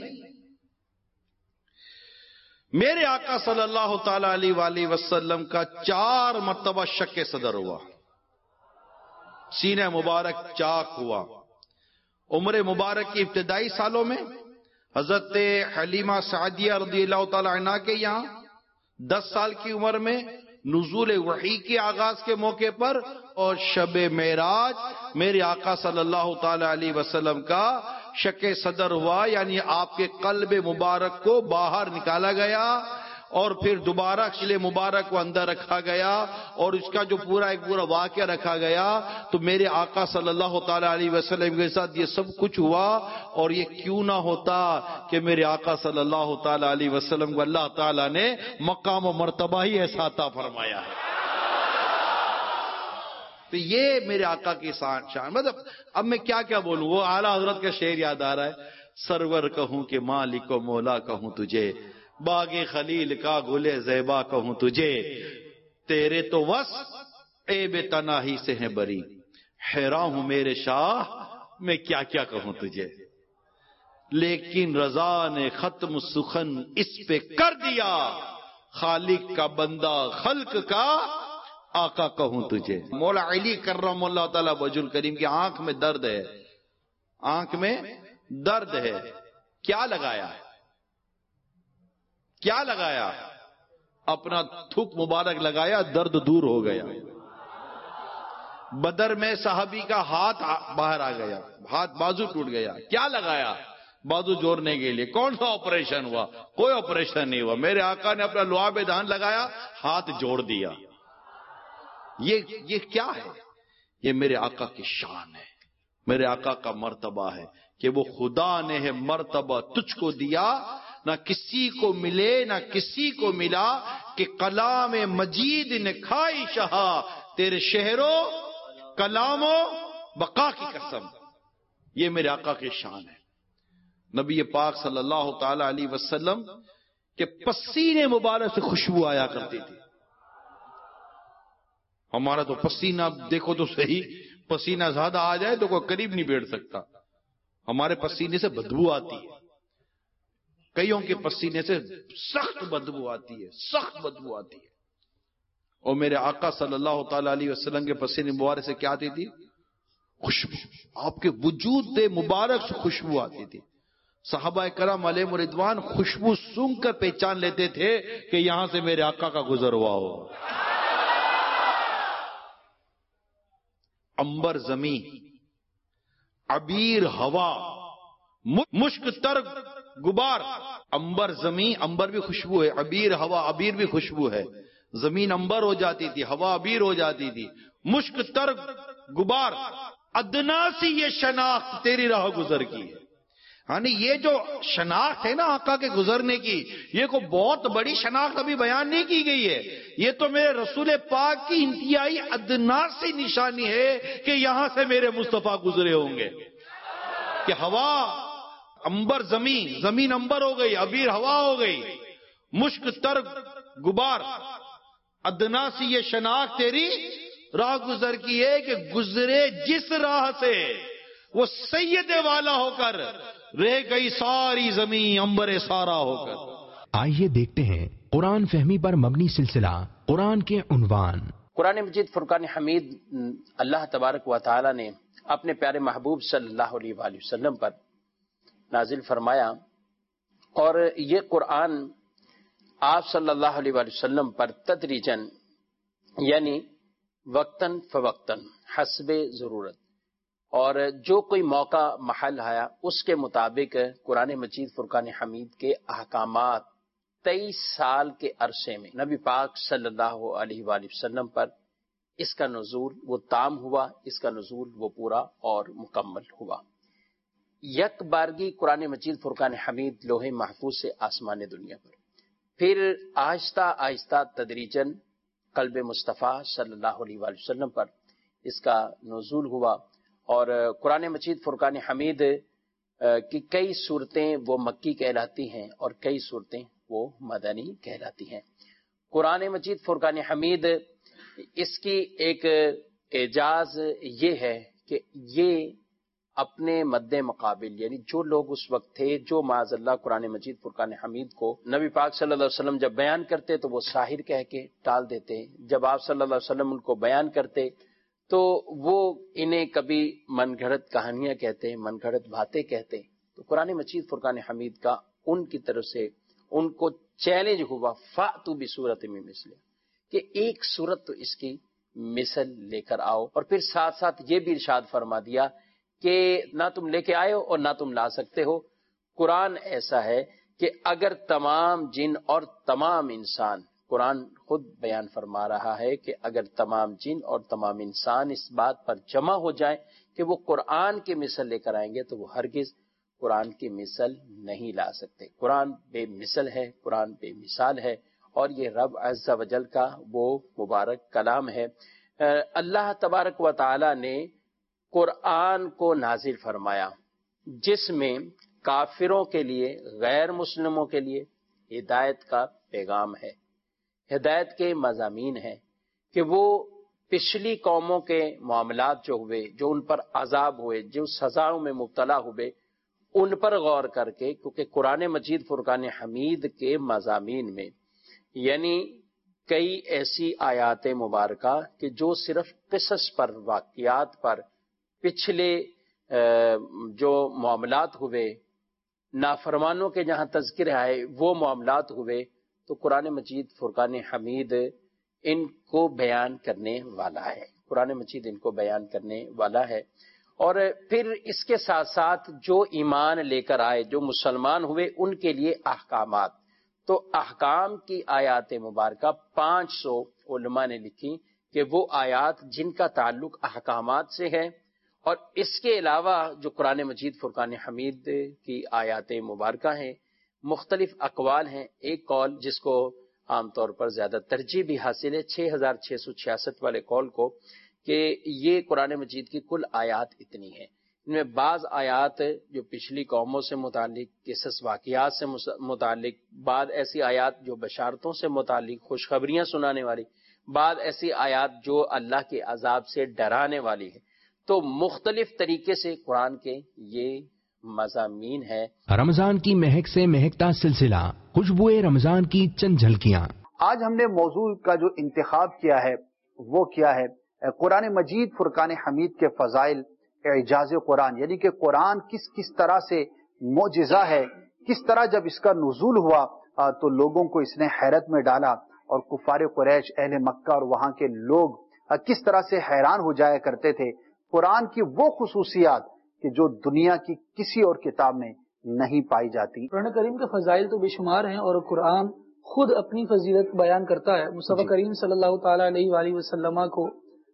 میرے آقا صلی اللہ تعالی علیہ وآلہ وسلم کا چار مرتبہ شک صدر ہوا، سینہ مبارک چاک ہوا. عمر مبارک کی ابتدائی سالوں میں حضرت حلیمہ سعدیہ رضی اللہ تعالی عنہ کے یہاں دس سال کی عمر میں نزول وحی کے آغاز کے موقع پر اور شب معراج میرے آقا صلی اللہ تعالی علیہ وسلم کا شک صدر ہوا، یعنی آپ کے قلب مبارک کو باہر نکالا گیا اور پھر دوبارہ قلب مبارک کو اندر رکھا گیا اور اس کا جو پورا ایک پورا واقعہ رکھا گیا. تو میرے آقا صلی اللہ تعالی علیہ وسلم کے ساتھ یہ سب کچھ ہوا، اور یہ کیوں نہ ہوتا کہ میرے آقا صلی اللہ تعالی علیہ وسلم کو اللہ تعالی نے مقام و مرتبہ ہی ایسا عطا فرمایا ہے. تو یہ میرے آقا کی شان. مطلب اب میں کیا کیا بولوں، وہ اعلیٰ حضرت کا شعر یاد آ رہا ہے. سرور کہوں کہ مالک و مولا کہوں تجھے، باغ خلیل کا گلے زیبا کہوں تجھے، تیرے تو وس عیب تناہی سے ہیں بری، حیران ہوں میرے شاہ میں کیا کیا کہوں تجھے، لیکن رضا نے ختم سخن اس پہ کر دیا، خالق کا بندہ خلق کا آقا کہوں تجھے. مولا علی کرم اللہ تعالی وجہ الکریم کی آنکھ میں درد ہے، آنکھ میں درد ہے. کیا لگایا ہے، کیا لگایا؟ اپنا تھوک مبارک لگایا، درد دور ہو گیا. بدر میں صحابی کا ہاتھ باہر آ گیا، ہاتھ بازو ٹوٹ گیا. کیا لگایا؟ بازو جوڑنے کے لیے. کون سا آپریشن ہوا؟ کوئی آپریشن نہیں ہوا. میرے آقا نے اپنا لعاب دہن لگایا، ہاتھ جوڑ دیا. یہ یہ کیا ہے؟ یہ میرے آقا کی شان ہے، میرے آقا کا مرتبہ ہے کہ وہ خدا نے ہے مرتبہ تجھ کو دیا، نہ کسی کو ملے نہ کسی کو ملا، کہ کلام مجید نے کھائی شہا، تیرے شہروں کلاموں بقا کی قسم. یہ میرے آقا کی شان ہے. نبی پاک صلی اللہ تعالی علیہ وسلم کے پسینے مبارک سے خوشبو آیا کرتی تھی. ہمارا تو پسینہ دیکھو تو صحیح، پسینہ زیادہ آ جائے تو کوئی قریب نہیں بیٹھ سکتا. ہمارے پسینے سے بدبو آتی ہے، کئیوں کے پسینے سے سخت بدبو آتی ہے، سخت بدبو آتی ہے. اور میرے آقا صلی اللہ تعالی علیہ وسلم کے پسینے مبارک سے کیا آتی تھی؟ خوشبو. آپ کے وجود مبارک سے خوشبو آتی تھی. صحابہ کرام علیہ رضوان خوشبو سونگھ کر پہچان لیتے تھے کہ یہاں سے میرے آقا کا گزر ہوا ہو. امبر زمین، عبیر ہوا، مشک تر غبار. امبر زمین، امبر بھی خوشبو ہے، عبیر ہوا، عبیر بھی خوشبو ہے. زمین امبر ہو جاتی تھی، ہوا عبیر ہو جاتی تھی. مشک تر غبار، ادنا سی یہ شناخت تیری راہ گزر کی ہے. یعنی یہ جو شناخت ہے نا آقا کے گزرنے کی، یہ کو بہت بڑی شناخت ابھی بیان نہیں کی گئی ہے. یہ تو میرے رسول پاک کی انتہائی ادنا سی نشانی ہے کہ یہاں سے میرے مصطفیٰ گزرے ہوں گے. کہ ہوا انبر زمین، زمین انبر ہو گئی، ابیر ہوا ہو گئی، مشک تر غبار، ادنا سی یہ شناخت تیری راہ گزر کی ہے کہ گزرے جس راہ سے وہ سید والا ہو کر رہ گئی ساری زمین انبر سارا ہو کر. آئیے دیکھتے ہیں قرآن فہمی پر مبنی سلسلہ قرآن کے عنوان. قرآن مجید فرقان حمید اللہ تبارک و تعالی نے اپنے پیارے محبوب صلی اللہ علیہ وآلہ وسلم پر نازل فرمایا، اور یہ قرآن آپ صلی اللہ علیہ وآلہ وسلم پر تدریجاً یعنی وقتاً فوقتاً حسب ضرورت اور جو کوئی موقع محل آیا اس کے مطابق قرآن مجید فرقان حمید کے احکامات تیئیس سال کے عرصے میں نبی پاک صلی اللہ علیہ وآلہ وسلم پر اس کا نزول وہ تام ہوا، اس کا نزول وہ پورا اور مکمل ہوا. یک بارگی قرآن مجید فرقان حمید لوح محفوظ سے آسمان دنیا پر، پھر آہستہ آہستہ تدریجاً قلب مصطفیٰ صلی اللہ علیہ وآلہ وسلم پر اس کا نزول ہوا. اور قرآن مجید فرقان حمید کی کئی صورتیں وہ مکی کہلاتی ہیں اور کئی صورتیں وہ مدنی کہلاتی ہیں. قرآن مجید فرقان حمید اس کی ایک اعجاز یہ ہے کہ یہ اپنے مد مقابل یعنی جو لوگ اس وقت تھے جو معاذ اللہ قرآن مجید فرقان حمید کو نبی پاک صلی اللہ علیہ وسلم جب بیان کرتے تو وہ ساحر کہہ کے ٹال دیتے، جب آپ صلی اللہ علیہ وسلم ان کو بیان کرتے تو وہ انہیں کبھی من گھڑت کہانیاں کہتے، من گھڑت باتیں کہتے. تو قرآن مجید فرقان حمید کا ان کی طرف سے ان کو چیلنج ہوا فَأْتُوا بِسُورَةٍ مِّن مِّثْلِهِ کہ ایک صورت تو اس کی مثل لے کر آؤ. اور پھر ساتھ ساتھ یہ بھی ارشاد فرما دیا کہ نہ تم لے کے آئے ہو اور نہ تم لا سکتے ہو. قرآن ایسا ہے کہ اگر تمام جن اور تمام انسان، قرآن خود بیان فرما رہا ہے کہ اگر تمام جن اور تمام انسان اس بات پر جمع ہو جائیں کہ وہ قرآن کی مثل لے کر آئیں گے تو وہ ہرگز قرآن کی مثل نہیں لا سکتے. قرآن بے مثل ہے، قرآن بے مثال ہے، اور یہ رب عز و جل کا وہ مبارک کلام ہے. اللہ تبارک و تعالی نے قرآن کو نازل فرمایا جس میں کافروں کے لیے، غیر مسلموں کے لیے ہدایت کا پیغام ہے، ہدایت کے مضامین ہیں کہ وہ پچھلی قوموں کے معاملات جو ہوئے، جو ان پر عذاب ہوئے، جو سزاؤں میں مبتلا ہوئے، ان پر غور کر کے، کیونکہ قرآن مجید فرقان حمید کے مضامین میں یعنی کئی ایسی آیات مبارکہ کہ جو صرف قصص پر، واقعات پر، پچھلے جو معاملات ہوئے، نافرمانوں کے جہاں تذکر آئے وہ معاملات ہوئے، تو قرآن مجید فرقان حمید ان کو بیان کرنے والا ہے. قرآن مجید ان کو بیان کرنے والا ہے. اور پھر اس کے ساتھ ساتھ جو ایمان لے کر آئے، جو مسلمان ہوئے، ان کے لیے احکامات. تو احکام کی آیات مبارکہ پانچ سو علماء نے لکھی کہ وہ آیات جن کا تعلق احکامات سے ہے. اور اس کے علاوہ جو قرآن مجید فرقان حمید کی آیات مبارکہ ہیں، مختلف اقوال ہیں. ایک قول جس کو عام طور پر زیادہ ترجیح بھی حاصل ہے چھ ہزار چھ سو چھیاسٹھ والے قول کو، کہ یہ قرآن مجید کی کل آیات اتنی ہیں. ان میں بعض آیات جو پچھلی قوموں سے متعلق، قصص واقعات سے متعلق، بعض ایسی آیات جو بشارتوں سے متعلق، خوشخبریاں سنانے والی، بعض ایسی آیات جو اللہ کے عذاب سے ڈرانے والی ہے. تو مختلف طریقے سے قرآن کے یہ مضامین ہے. رمضان کی مہک سے مہکتا سلسلہ خوشبوئے رمضان کی چند جھلکیاں. آج ہم نے موضوع کا جو انتخاب کیا ہے وہ کیا ہے؟ قرآن مجید فرقان حمید کے فضائل، اعجاز قرآن، یعنی کہ قرآن کس کس طرح سے معجزہ ہے، کس طرح جب اس کا نزول ہوا تو لوگوں کو اس نے حیرت میں ڈالا، اور کفار قریش، اہل مکہ اور وہاں کے لوگ کس طرح سے حیران ہو جایا کرتے تھے. قرآن کی وہ خصوصیات کہ جو دنیا کی کسی اور کتاب میں نہیں پائی جاتی. قرآن کریم کے فضائل تو بے شمار ہیں، اور قرآن خود اپنی فضیلت بیان کرتا ہے. مصطفیٰ کریم صلی اللہ تعالی علیہ وآلہ وسلم کو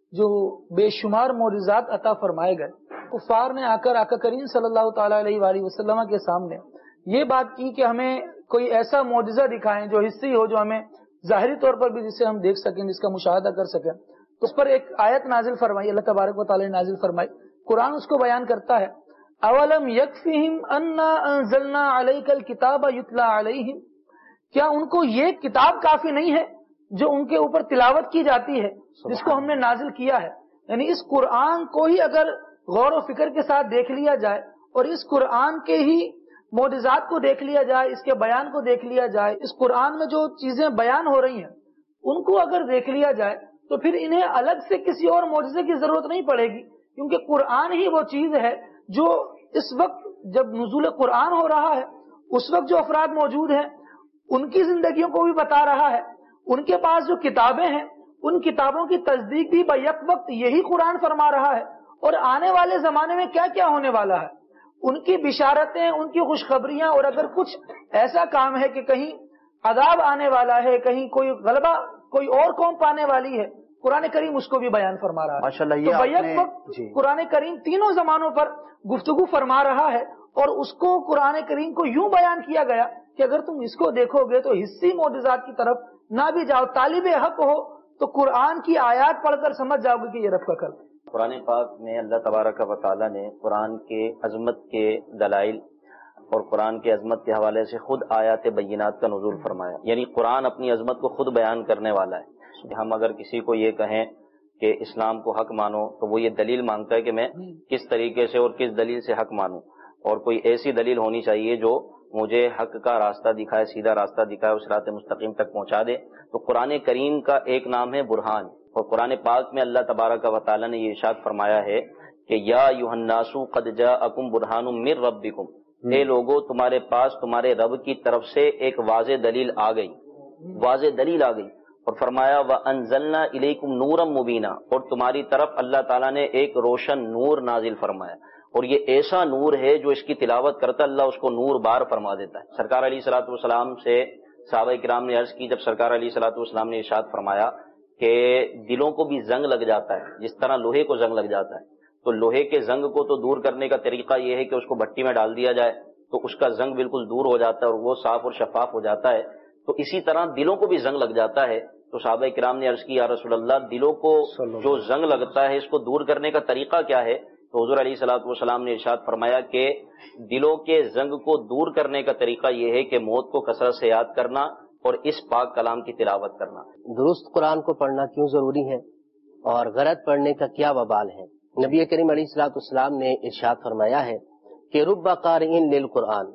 جو بے شمار معجزات عطا فرمائے گئے، کفار نے آ کر آقا کریم صلی اللہ تعالیٰ علیہ وآلہ وسلم کے سامنے یہ بات کی کہ ہمیں کوئی ایسا معجزہ دکھائیں جو حصی ہو، جو ہمیں ظاہری طور پر بھی جسے ہم دیکھ سکیں، جس کا مشاہدہ کر سکیں. تو اس پر ایک آیت نازل فرمائی، اللہ تبارک و تعالیٰ نے نازل فرمائی. قرآن اس کو بیان کرتا ہے، اولم یکفہم انا انزلنا علیک الکتاب یتلی علیہم، کیا ان کو یہ کتاب کافی نہیں ہے جو ان کے اوپر تلاوت کی جاتی ہے، جس کو ہم نے نازل کیا ہے. یعنی اس قرآن کو ہی اگر غور و فکر کے ساتھ دیکھ لیا جائے اور اس قرآن کے ہی معجزات کو دیکھ لیا جائے، اس کے بیان کو دیکھ لیا جائے، اس قرآن میں جو چیزیں بیان ہو رہی ہیں ان کو اگر دیکھ لیا جائے تو پھر انہیں الگ سے کسی اور معجزے کی ضرورت نہیں پڑے گی، کیونکہ قرآن ہی وہ چیز ہے جو اس وقت جب نزول قرآن ہو رہا ہے اس وقت جو افراد موجود ہیں ان کی زندگیوں کو بھی بتا رہا ہے. ان کے پاس جو کتابیں ہیں ان کتابوں کی تصدیق بھی بیک وقت یہی قرآن فرما رہا ہے، اور آنے والے زمانے میں کیا کیا ہونے والا ہے ان کی بشارتیں، ان کی خوشخبریاں، اور اگر کچھ ایسا کام ہے کہ کہیں عذاب آنے والا ہے، کہیں کوئی غلبہ کوئی اور قوم پانے والی ہے، قرآن کریم اس کو بھی بیان فرما رہا ہے. ماشاءاللہ تو یہ بیک وقت جی قرآن کریم تینوں زمانوں پر گفتگو فرما رہا ہے، اور اس کو قرآن کریم کو یوں بیان کیا گیا کہ اگر تم اس کو دیکھو گے تو حصی معجزات کی طرف نہ بھی جاؤ، طالب حق ہو تو قرآن کی آیات پڑھ کر سمجھ جاؤ گے کہ یہ رب کا کلام. قرآن پاک میں اللہ تبارک و تعالیٰ نے قرآن کے عظمت کے دلائل اور قرآن کے عظمت کے حوالے سے خود آیات بینات کا نزول فرمایا. یعنی قرآن اپنی عظمت کو خود بیان کرنے والا ہے. ہم اگر کسی کو یہ کہیں کہ اسلام کو حق مانو تو وہ یہ دلیل مانگتا ہے کہ میں کس طریقے سے اور کس دلیل سے حق مانوں، اور کوئی ایسی دلیل ہونی چاہیے جو مجھے حق کا راستہ دکھائے، سیدھا راستہ دکھائے، اس صراط مستقیم تک پہنچا دے. تو قرآن کریم کا ایک نام ہے برہان، اور قرآن پاک میں اللہ تبارک و تعالیٰ نے یہ ارشاد فرمایا ہے کہ یا ایھا الناس قد جاءکم برہان من ربکم، اے لوگو تمہارے پاس تمہارے رب کی طرف سے ایک واضح دلیل آ گئی، واضح دلیل آ گئی. اور فرمایا وانزلنا الیکم نورا مبینا، اور تمہاری طرف اللہ تعالیٰ نے ایک روشن نور نازل فرمایا. اور یہ ایسا نور ہے جو اس کی تلاوت کرتا اللہ اس کو نور بار فرما دیتا ہے. سرکار علیہ الصلوۃ والسلام سے صحابہ کرام نے عرض کی، جب سرکار علیہ الصلوۃ والسلام نے ارشاد فرمایا کہ دلوں کو بھی زنگ لگ جاتا ہے جس طرح لوہے کو زنگ لگ جاتا ہے، تو لوہے کے زنگ کو تو دور کرنے کا طریقہ یہ ہے کہ اس کو بھٹی میں ڈال دیا جائے تو اس کا زنگ بالکل دور ہو جاتا ہے اور وہ صاف اور شفاف ہو جاتا ہے. تو اسی طرح دلوں کو بھی زنگ لگ جاتا ہے. تو صحابہ کرام نے عرض کی یا رسول اللہ دلوں کو جو زنگ لگتا ہے اس کو دور کرنے کا طریقہ کیا ہے؟ تو حضور علیہ الصلوۃ والسلام نے ارشاد فرمایا کہ دلوں کے زنگ کو دور کرنے کا طریقہ یہ ہے کہ موت کو کثرت سے یاد کرنا اور اس پاک کلام کی تلاوت کرنا. درست قرآن کو پڑھنا کیوں ضروری ہے اور غلط پڑھنے کا کیا وبال ہے؟ نبی کریم علیہ الصلوۃ والسلام نے ارشاد فرمایا ہے کہ رب قارئ للقرآن،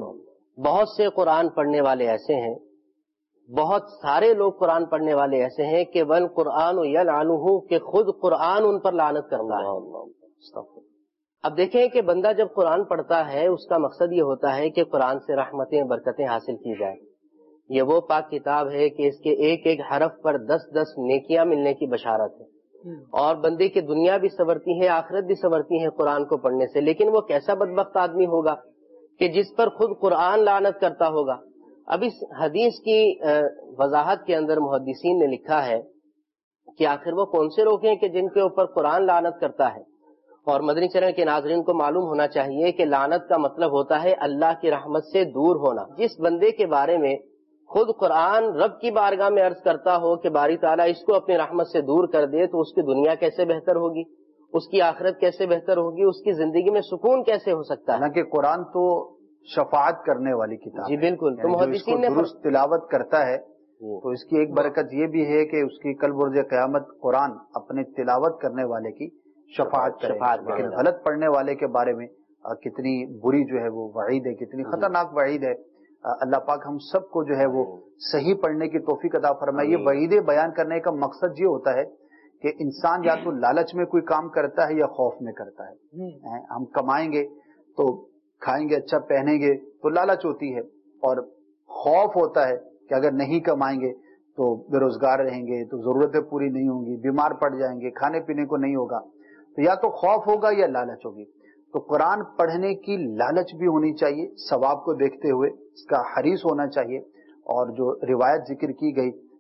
بہت سے قرآن پڑھنے والے ایسے ہیں، بہت سارے لوگ قرآن پڑھنے والے ایسے ہیں کہ ول قرآن یلعنہ، کہ خود قرآن ان پر لعنت کرتا ہے. اب دیکھیں کہ بندہ جب قرآن پڑھتا ہے اس کا مقصد یہ ہوتا ہے کہ قرآن سے رحمتیں برکتیں حاصل کی جائے. یہ وہ پاک کتاب ہے کہ اس کے ایک ایک حرف پر دس دس نیکیاں ملنے کی بشارت ہے، اور بندے کی دنیا بھی سنورتی ہے آخرت بھی سنورتی ہے قرآن کو پڑھنے سے. لیکن وہ کیسا بدبخت آدمی ہوگا کہ جس پر خود قرآن لعنت کرتا ہوگا. اب اس حدیث کی وضاحت کے اندر محدثین نے لکھا ہے کہ آخر وہ کون سے لوگ ہیں کہ جن کے اوپر قرآن لعنت کرتا ہے. اور مدنی چینل کے ناظرین کو معلوم ہونا چاہیے کہ لعنت کا مطلب ہوتا ہے اللہ کی رحمت سے دور ہونا. جس بندے کے بارے میں خود قرآن رب کی بارگاہ میں عرض کرتا ہو کہ باری تعالیٰ اس کو اپنی رحمت سے دور کر دے، تو اس کی دنیا کیسے بہتر ہوگی، اس کی آخرت کیسے بہتر ہوگی، اس کی زندگی میں سکون کیسے ہو سکتا ہے. حالانکہ قرآن تو شفاعت کرنے والی کتاب جی بالکل. تو محدثین نے درست تلاوت کرتا ہے تو اس کی ایک برکت یہ بھی ہے کہ اس کی کل برج قیامت قرآن اپنے تلاوت کرنے والے کی شفاعت کرے. لیکن غلط پڑھنے والے کے بارے میں کتنی بری جو ہے وہ وعید ہے، کتنی خطرناک وعید ہے. اللہ پاک ہم سب کو جو ہے وہ صحیح پڑھنے کی توفیق عطا فرمائے. یہ وعیدیں بیان کرنے کا مقصد یہ ہوتا ہے کہ انسان یا تو لالچ میں کوئی کام کرتا ہے یا خوف میں کرتا ہے. ہم کمائیں گے تو کھائیں گے، اچھا پہنیں گے تو لالچ ہوتی ہے، اور خوف ہوتا ہے کہ اگر نہیں کمائیں گے تو بے روزگار رہیں گے، تو ضرورتیں پوری نہیں ہوں گی، بیمار پڑ جائیں گے، کھانے پینے کو نہیں ہوگا. تو یا تو خوف ہوگا یا لالچ ہوگی. تو قرآن پڑھنے کی لالچ بھی ہونی چاہیے، ثواب کو دیکھتے ہوئے اس کا حریص ہونا چاہیے. اور جو روایت ذکر کی گئی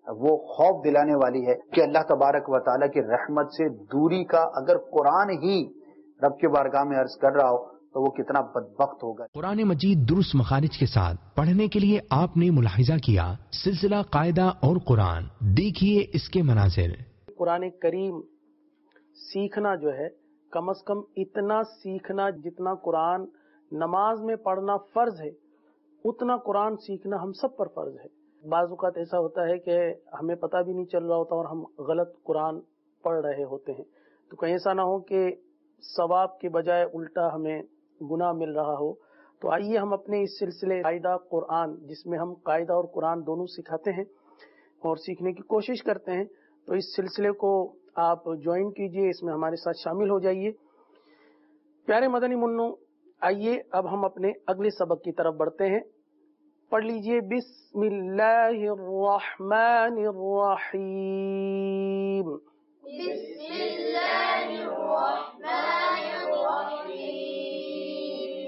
وہ خوف دلانے والی ہے کہ اللہ تبارک و تعالیٰ کی رحمت سے دوری کا اگر قرآن ہی رب کے بارگاہ میں عرض کر رہا ہو تو وہ کتنا بدبخت ہوگا۔ قرآن مجید درست مخارج کے ساتھ پڑھنے کے لیے آپ نے ملاحظہ کیا سلسلہ قاعدہ اور قرآن، دیکھیے اس کے مناظر۔ قرآن کریم سیکھنا جو ہے کم از کم اتنا سیکھنا جتنا قرآن نماز میں پڑھنا فرض ہے، اتنا قرآن سیکھنا ہم سب پر فرض ہے۔ بعض اوقات ایسا ہوتا ہے کہ ہمیں پتہ بھی نہیں چل رہا ہوتا اور ہم غلط قرآن پڑھ رہے ہوتے ہیں، تو کہیں ایسا نہ ہو کہ ثواب کے بجائے الٹا ہمیں گناہ مل رہا ہو۔ تو آئیے ہم اپنے اس سلسلے قاعدہ قرآن، جس میں ہم قاعدہ اور قرآن دونوں سکھاتے ہیں اور سیکھنے کی کوشش کرتے ہیں، تو اس سلسلے کو آپ جوائن کیجئے، اس میں ہمارے ساتھ شامل ہو جائیے۔ پیارے مدنی منوں، آئیے اب ہم اپنے اگلے سبق کی طرف بڑھتے ہیں۔ پڑھ لیجئے بسم اللہ الرحمن الرحیم۔ بسم اللہ الرحمن الرحیم۔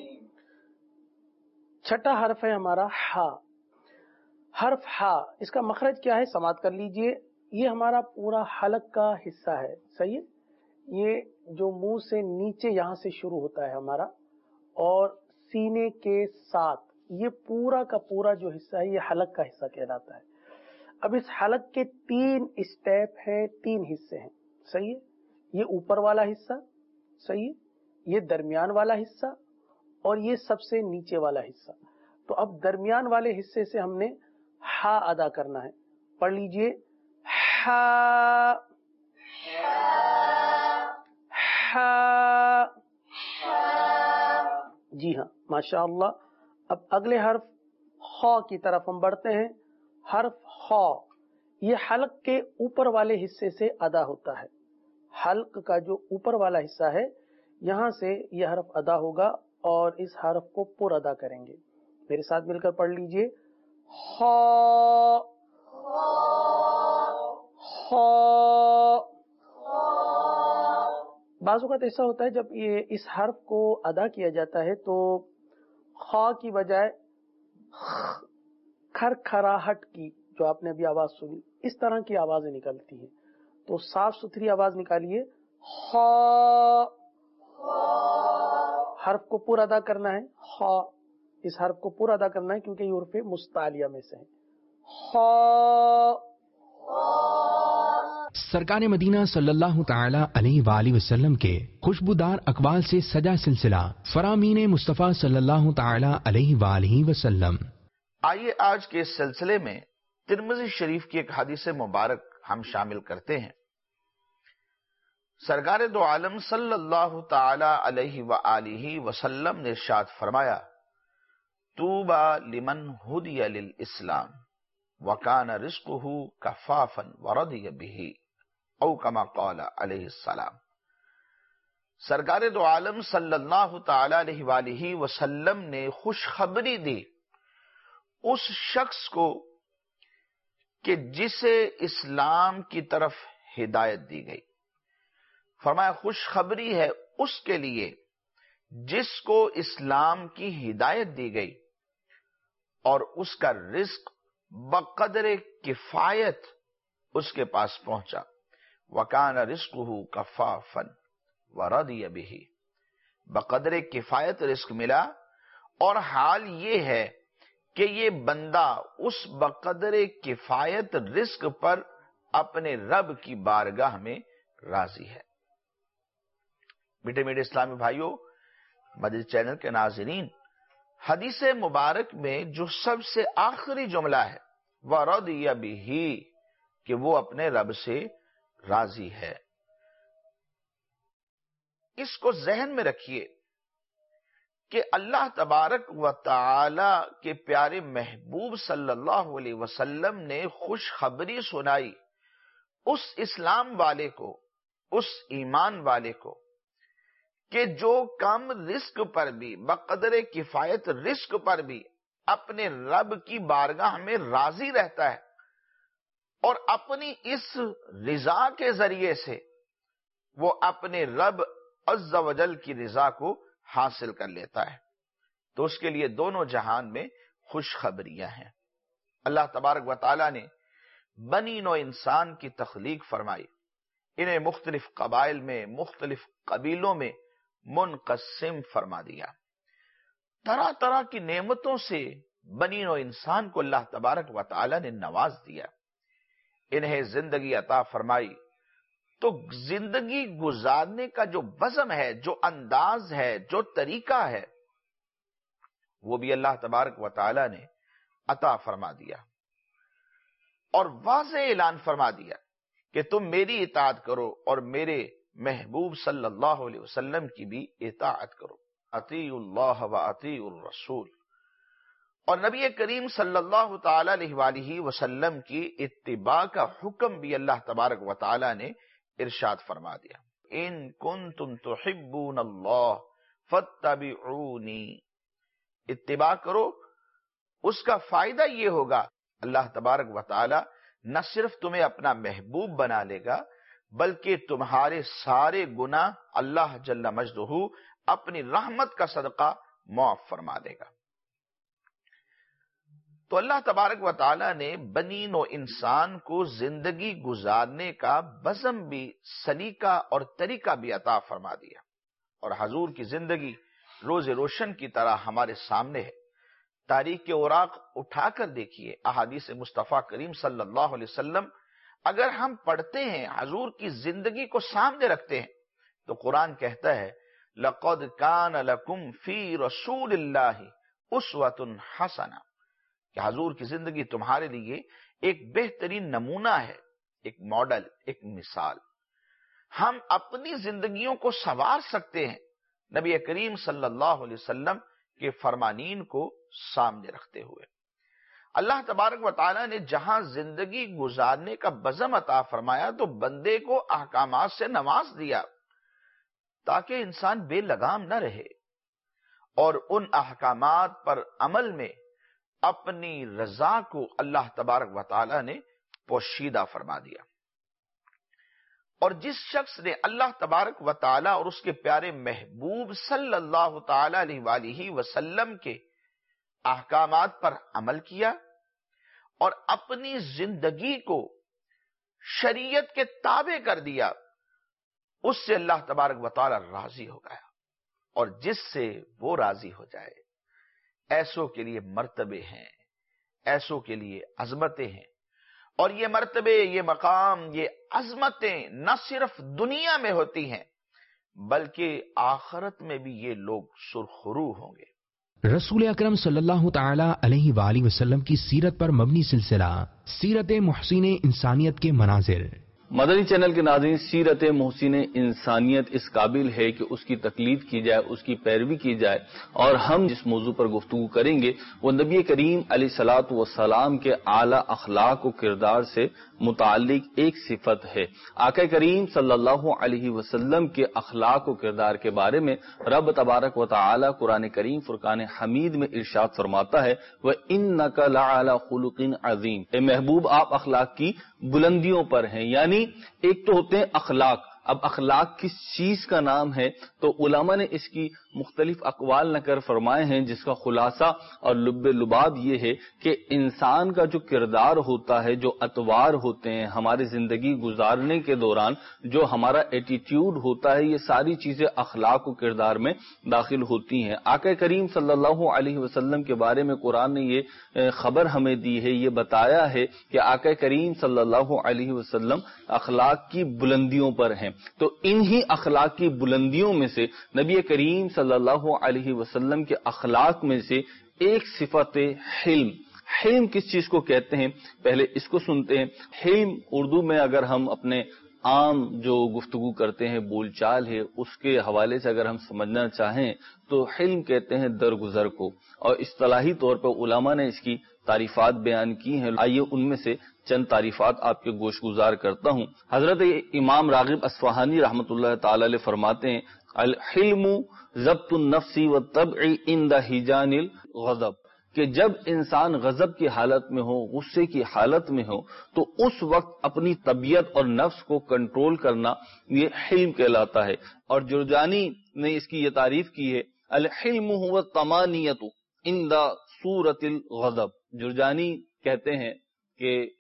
چھٹا حرف ہے ہمارا ہا، حرف ہا، اس کا مخرج کیا ہے سماعت کر لیجئے۔ یہ ہمارا پورا حلق کا حصہ ہے، صحیح ہے؟ یہ جو منہ سے نیچے یہاں سے شروع ہوتا ہے ہمارا اور سینے کے ساتھ یہ پورا کا پورا جو حصہ ہے یہ حلق کا حصہ کہلاتا ہے۔ اب اس حلق کے تین اسٹیپ ہیں، تین حصے ہیں، صحیح ہے؟ یہ اوپر والا حصہ، صحیح ہے؟ یہ درمیان والا حصہ اور یہ سب سے نیچے والا حصہ۔ تو اب درمیان والے حصے سے ہم نے ہا ادا کرنا ہے۔ پڑھ لیجئے ہا ہا۔ جی ہاں، ماشاء اللہ۔ اب اگلے حرف خا کی طرف ہم بڑھتے ہیں۔ حرف خا یہ حلق کے اوپر والے حصے سے ادا ہوتا ہے۔ حلق کا جو اوپر والا حصہ ہے یہاں سے یہ حرف ادا ہوگا اور اس حرف کو پر ادا کریں گے۔ میرے ساتھ مل کر پڑھ لیجئے خا خا۔ بعض اوقات ایسا ہوتا ہے جب یہ اس حرف کو ادا کیا جاتا ہے تو خا کی بجائے کھرکھراہٹ کی، جو آپ نے ابھی آواز سنی، اس طرح کی آوازیں نکلتی ہیں، تو صاف ستھری آواز نکالیے خا۔ حرف کو پورا ادا کرنا ہے، خا، اس حرف کو پورا ادا کرنا ہے کیونکہ یہ حروف مستعلیہ میں سے ہے۔ خا۔ سرکار مدینہ صلی اللہ تعالی علیہ وآلہ وسلم کے خوشبودار اقوال سے سجا سلسلہ فرامین مصطفیٰ صلی اللہ تعالی علیہ وآلہ وسلم۔ آئیے آج کے اس سلسلے میں ترمذی شریف کی ایک حدیث مبارک ہم شامل کرتے ہیں۔ سرکار دو عالم صلی اللہ تعالی علیہ وآلہ وسلم نے ارشاد فرمایا، طوبی لمن ہدی للاسلام وکان رزقہ کفافا ورضی بہ، او کما قال علیہ السلام۔ سرکار دو عالم صلی اللہ تعالی علیہ وآلہ وسلم نے خوشخبری دی اس شخص کو کہ جسے اسلام کی طرف ہدایت دی گئی۔ فرمایا خوشخبری ہے اس کے لیے جس کو اسلام کی ہدایت دی گئی اور اس کا رزق بقدر کفایت اس کے پاس پہنچا۔ وَكَانَ رِزْقُهُ كَفَافًا وَرَضِيَ بِهِ، بقدر کفایت رزق ملا، اور حال یہ ہے کہ یہ بندہ اس بقدر کفایت رزق پر اپنے رب کی بارگاہ میں راضی ہے۔ میٹھے میٹھے اسلامی بھائیوں، مدنی چینل کے ناظرین، حدیث مبارک میں جو سب سے آخری جملہ ہے وَرَضِيَ بِهِ، کہ وہ اپنے رب سے راضی ہے، اس کو ذہن میں رکھیے کہ اللہ تبارک و تعالی کے پیارے محبوب صلی اللہ علیہ وسلم نے خوشخبری سنائی اس اسلام والے کو، اس ایمان والے کو، کہ جو کم رزق پر بھی، بقدر کفایت رزق پر بھی اپنے رب کی بارگاہ میں راضی رہتا ہے اور اپنی اس رضا کے ذریعے سے وہ اپنے رب عز و جل کی رضا کو حاصل کر لیتا ہے، تو اس کے لیے دونوں جہان میں خوشخبریاں ہیں۔ اللہ تبارک و تعالی نے بنی نو انسان کی تخلیق فرمائی، انہیں مختلف قبائل میں، مختلف قبیلوں میں منقسم فرما دیا، طرح طرح کی نعمتوں سے بنی نو انسان کو اللہ تبارک و تعالی نے نواز دیا، انہیں زندگی عطا فرمائی، تو زندگی گزارنے کا جو بزم ہے، جو انداز ہے، جو طریقہ ہے، وہ بھی اللہ تبارک و تعالی نے عطا فرما دیا، اور واضح اعلان فرما دیا کہ تم میری اطاعت کرو اور میرے محبوب صلی اللہ علیہ وسلم کی بھی اطاعت کرو، اطیعوا اللہ و اطیعوا الرسول، اور نبی کریم صلی اللہ تعالی علیہ وآلہ وسلم کی اتباع کا حکم بھی اللہ تبارک و تعالی نے ارشاد فرما دیا، ان کنتم تحبون اللہ فاتبعونی، اتباع کرو، اس کا فائدہ یہ ہوگا اللہ تبارک و تعالی نہ صرف تمہیں اپنا محبوب بنا لے گا بلکہ تمہارے سارے گناہ اللہ جل مجدہ اپنی رحمت کا صدقہ معاف فرما دے گا۔ تو اللہ تبارک و تعالی نے بنی نو انسان کو زندگی گزارنے کا بزم بھی، سلیقہ اور طریقہ بھی عطا فرما دیا، اور حضور کی زندگی روز روشن کی طرح ہمارے سامنے ہے۔ تاریخ کے اوراق اٹھا کر دیکھیے، احادیث مصطفیٰ کریم صلی اللہ علیہ وسلم اگر ہم پڑھتے ہیں، حضور کی زندگی کو سامنے رکھتے ہیں، تو قرآن کہتا ہے لَقَدْ كَانَ لَكُمْ فِي رَسُولِ اللَّهِ أُسْوَةٌ حَسَنَةٌ، کہ حضور کی زندگی تمہارے لیے ایک بہترین نمونہ ہے، ایک ماڈل، ایک مثال۔ ہم اپنی زندگیوں کو سنوار سکتے ہیں نبی کریم صلی اللہ علیہ وسلم کے فرمانین کو سامنے رکھتے ہوئے۔ اللہ تبارک و تعالیٰ نے جہاں زندگی گزارنے کا بزم عطا فرمایا تو بندے کو احکامات سے نواز دیا تاکہ انسان بے لگام نہ رہے اور ان احکامات پر عمل میں اپنی رضا کو اللہ تبارک و تعالیٰ نے پوشیدہ فرما دیا۔ اور جس شخص نے اللہ تبارک و تعالیٰ اور اس کے پیارے محبوب صلی اللہ تعالی علیہ وآلہ وسلم کے احکامات پر عمل کیا اور اپنی زندگی کو شریعت کے تابع کر دیا، اس سے اللہ تبارک و تعالیٰ راضی ہو گیا، اور جس سے وہ راضی ہو جائے ایسوں کے لیے مرتبے ہیں، ایسوں کے لیے عظمتیں ہیں، اور یہ مرتبے، یہ مقام، یہ عظمتیں نہ صرف دنیا میں ہوتی ہیں بلکہ آخرت میں بھی یہ لوگ سرخرو ہوں گے۔ رسول اکرم صلی اللہ تعالی علیہ وآلہ وسلم کی سیرت پر مبنی سلسلہ سیرت محسن انسانیت کے مناظر۔ مدنی چینل کے ناظرین، سیرت محسن انسانیت اس قابل ہے کہ اس کی تقلید کی جائے، اس کی پیروی کی جائے، اور ہم جس موضوع پر گفتگو کریں گے وہ نبی کریم علیہ الصلوۃ والسلام کے اعلیٰ اخلاق و کردار سے متعلق ایک صفت ہے۔ آقا کریم صلی اللہ علیہ وسلم کے اخلاق و کردار کے بارے میں رب تبارک و تعالی قرآن کریم فرقان حمید میں ارشاد فرماتا ہے وَإِنَّكَ لَعَلَى خُلُقٍ عَظِيمٍ، اے محبوب آپ اخلاق کی بلندیوں پر ہیں۔ یعنی ایک تو ہوتے ہیں اخلاق، اب اخلاق کس چیز کا نام ہے تو علماء نے اس کی مختلف اقوال نقل فرمائے ہیں، جس کا خلاصہ اور لب لباب یہ ہے کہ انسان کا جو کردار ہوتا ہے، جو اطوار ہوتے ہیں ہماری زندگی گزارنے کے دوران، جو ہمارا ایٹیٹیوڈ ہوتا ہے، یہ ساری چیزیں اخلاق و کردار میں داخل ہوتی ہیں۔ آقا کریم صلی اللہ علیہ وسلم کے بارے میں قرآن نے یہ خبر ہمیں دی ہے، یہ بتایا ہے کہ آقا کریم صلی اللہ علیہ وسلم اخلاق کی بلندیوں پر ہیں۔ تو انہی اخلاق کی بلندیوں میں سے نبی کریم صلی اللہ علیہ وسلم کے اخلاق میں سے ایک صفت حلم۔ حلم کس چیز کو کہتے ہیں پہلے اس کو سنتے ہیں۔ حلم اردو میں اگر ہم اپنے عام جو گفتگو کرتے ہیں، بول چال ہے، اس کے حوالے سے اگر ہم سمجھنا چاہیں تو حلم کہتے ہیں درگزر کو، اور اصطلاحی طور پر علماء نے اس کی تعریفات بیان کی ہیں۔ آئیے ان میں سے چند تعریفات آپ کے گوش گزار کرتا ہوں۔ حضرت امام راغب اصفہانی رحمۃ اللہ تعالی علیہ فرماتے ہیں الحلم ضبط النفس والطبع عند ہیجان الغضب، کہ جب انسان غضب کی حالت میں ہو، غصے کی حالت میں ہو، تو اس وقت اپنی طبیعت اور نفس کو کنٹرول کرنا یہ حلم کہلاتا ہے۔ اور جرجانی نے اس کی یہ تعریف کی ہے الحلم هو الطمانیۃ عند صورت الغضب۔ جرجانی کہتے ہیں کہ